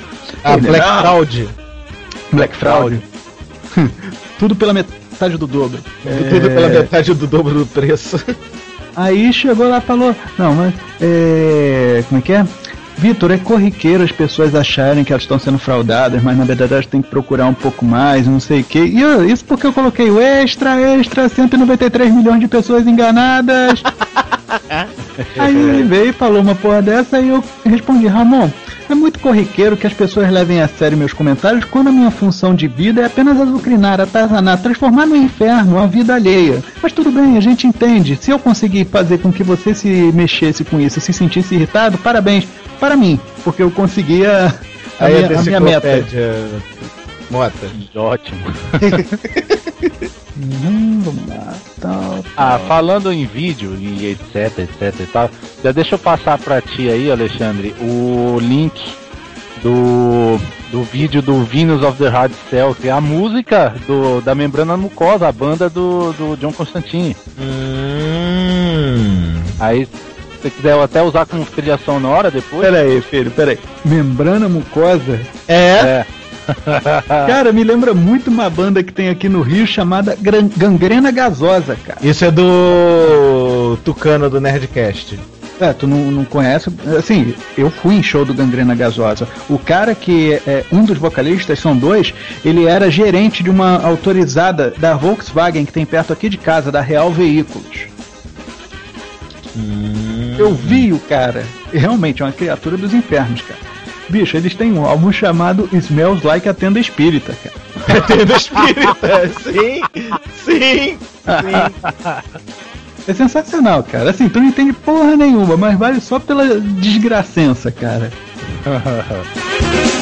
Black Fraud. Tudo pela metade do dobro. Tudo pela metade do dobro do preço. Aí chegou lá e falou, não, mas como é que é? Vitor, é corriqueiro as pessoas acharem que elas estão sendo fraudadas, mas na verdade elas têm que procurar um pouco mais, não sei o que. E isso porque eu coloquei o extra, 193 milhões de pessoas enganadas. Aí ele veio e falou uma porra dessa e eu respondi, Ramon, é muito corriqueiro que as pessoas levem a sério meus comentários quando a minha função de vida é apenas azucrinar, atazanar, transformar no inferno a vida alheia. Mas tudo bem, a gente entende. Se eu conseguir fazer com que você se mexesse com isso e se sentisse irritado, parabéns. Para mim, porque eu conseguia a minha meta. Mota. Ótimo. Vamos lá. Falando em vídeo e etc e tal, já deixa eu passar pra ti aí, Alexandre, o link do vídeo do Venus of the Hard Cell, que é a música da Membrana Mucosa, a banda do John Constantine. Aí, se você quiser até usar como trilha sonora depois. Peraí, filho. Membrana Mucosa? É. Cara, me lembra muito uma banda que tem aqui no Rio chamada Gangrena Gasosa, cara. Isso é do Tucano do Nerdcast. Tu não conhece? Assim, eu fui em show do Gangrena Gasosa. O cara que é um dos vocalistas, são dois, ele era gerente de uma autorizada da Volkswagen que tem perto aqui de casa, da Real Veículos. Eu vi o cara. Realmente é uma criatura dos infernos, cara. Bicho, eles têm um álbum chamado Smells Like a Tenda Espírita, cara. Tenda Espírita, sim. É sensacional, cara. Assim, tu não entende porra nenhuma, mas vale só pela desgracença, cara.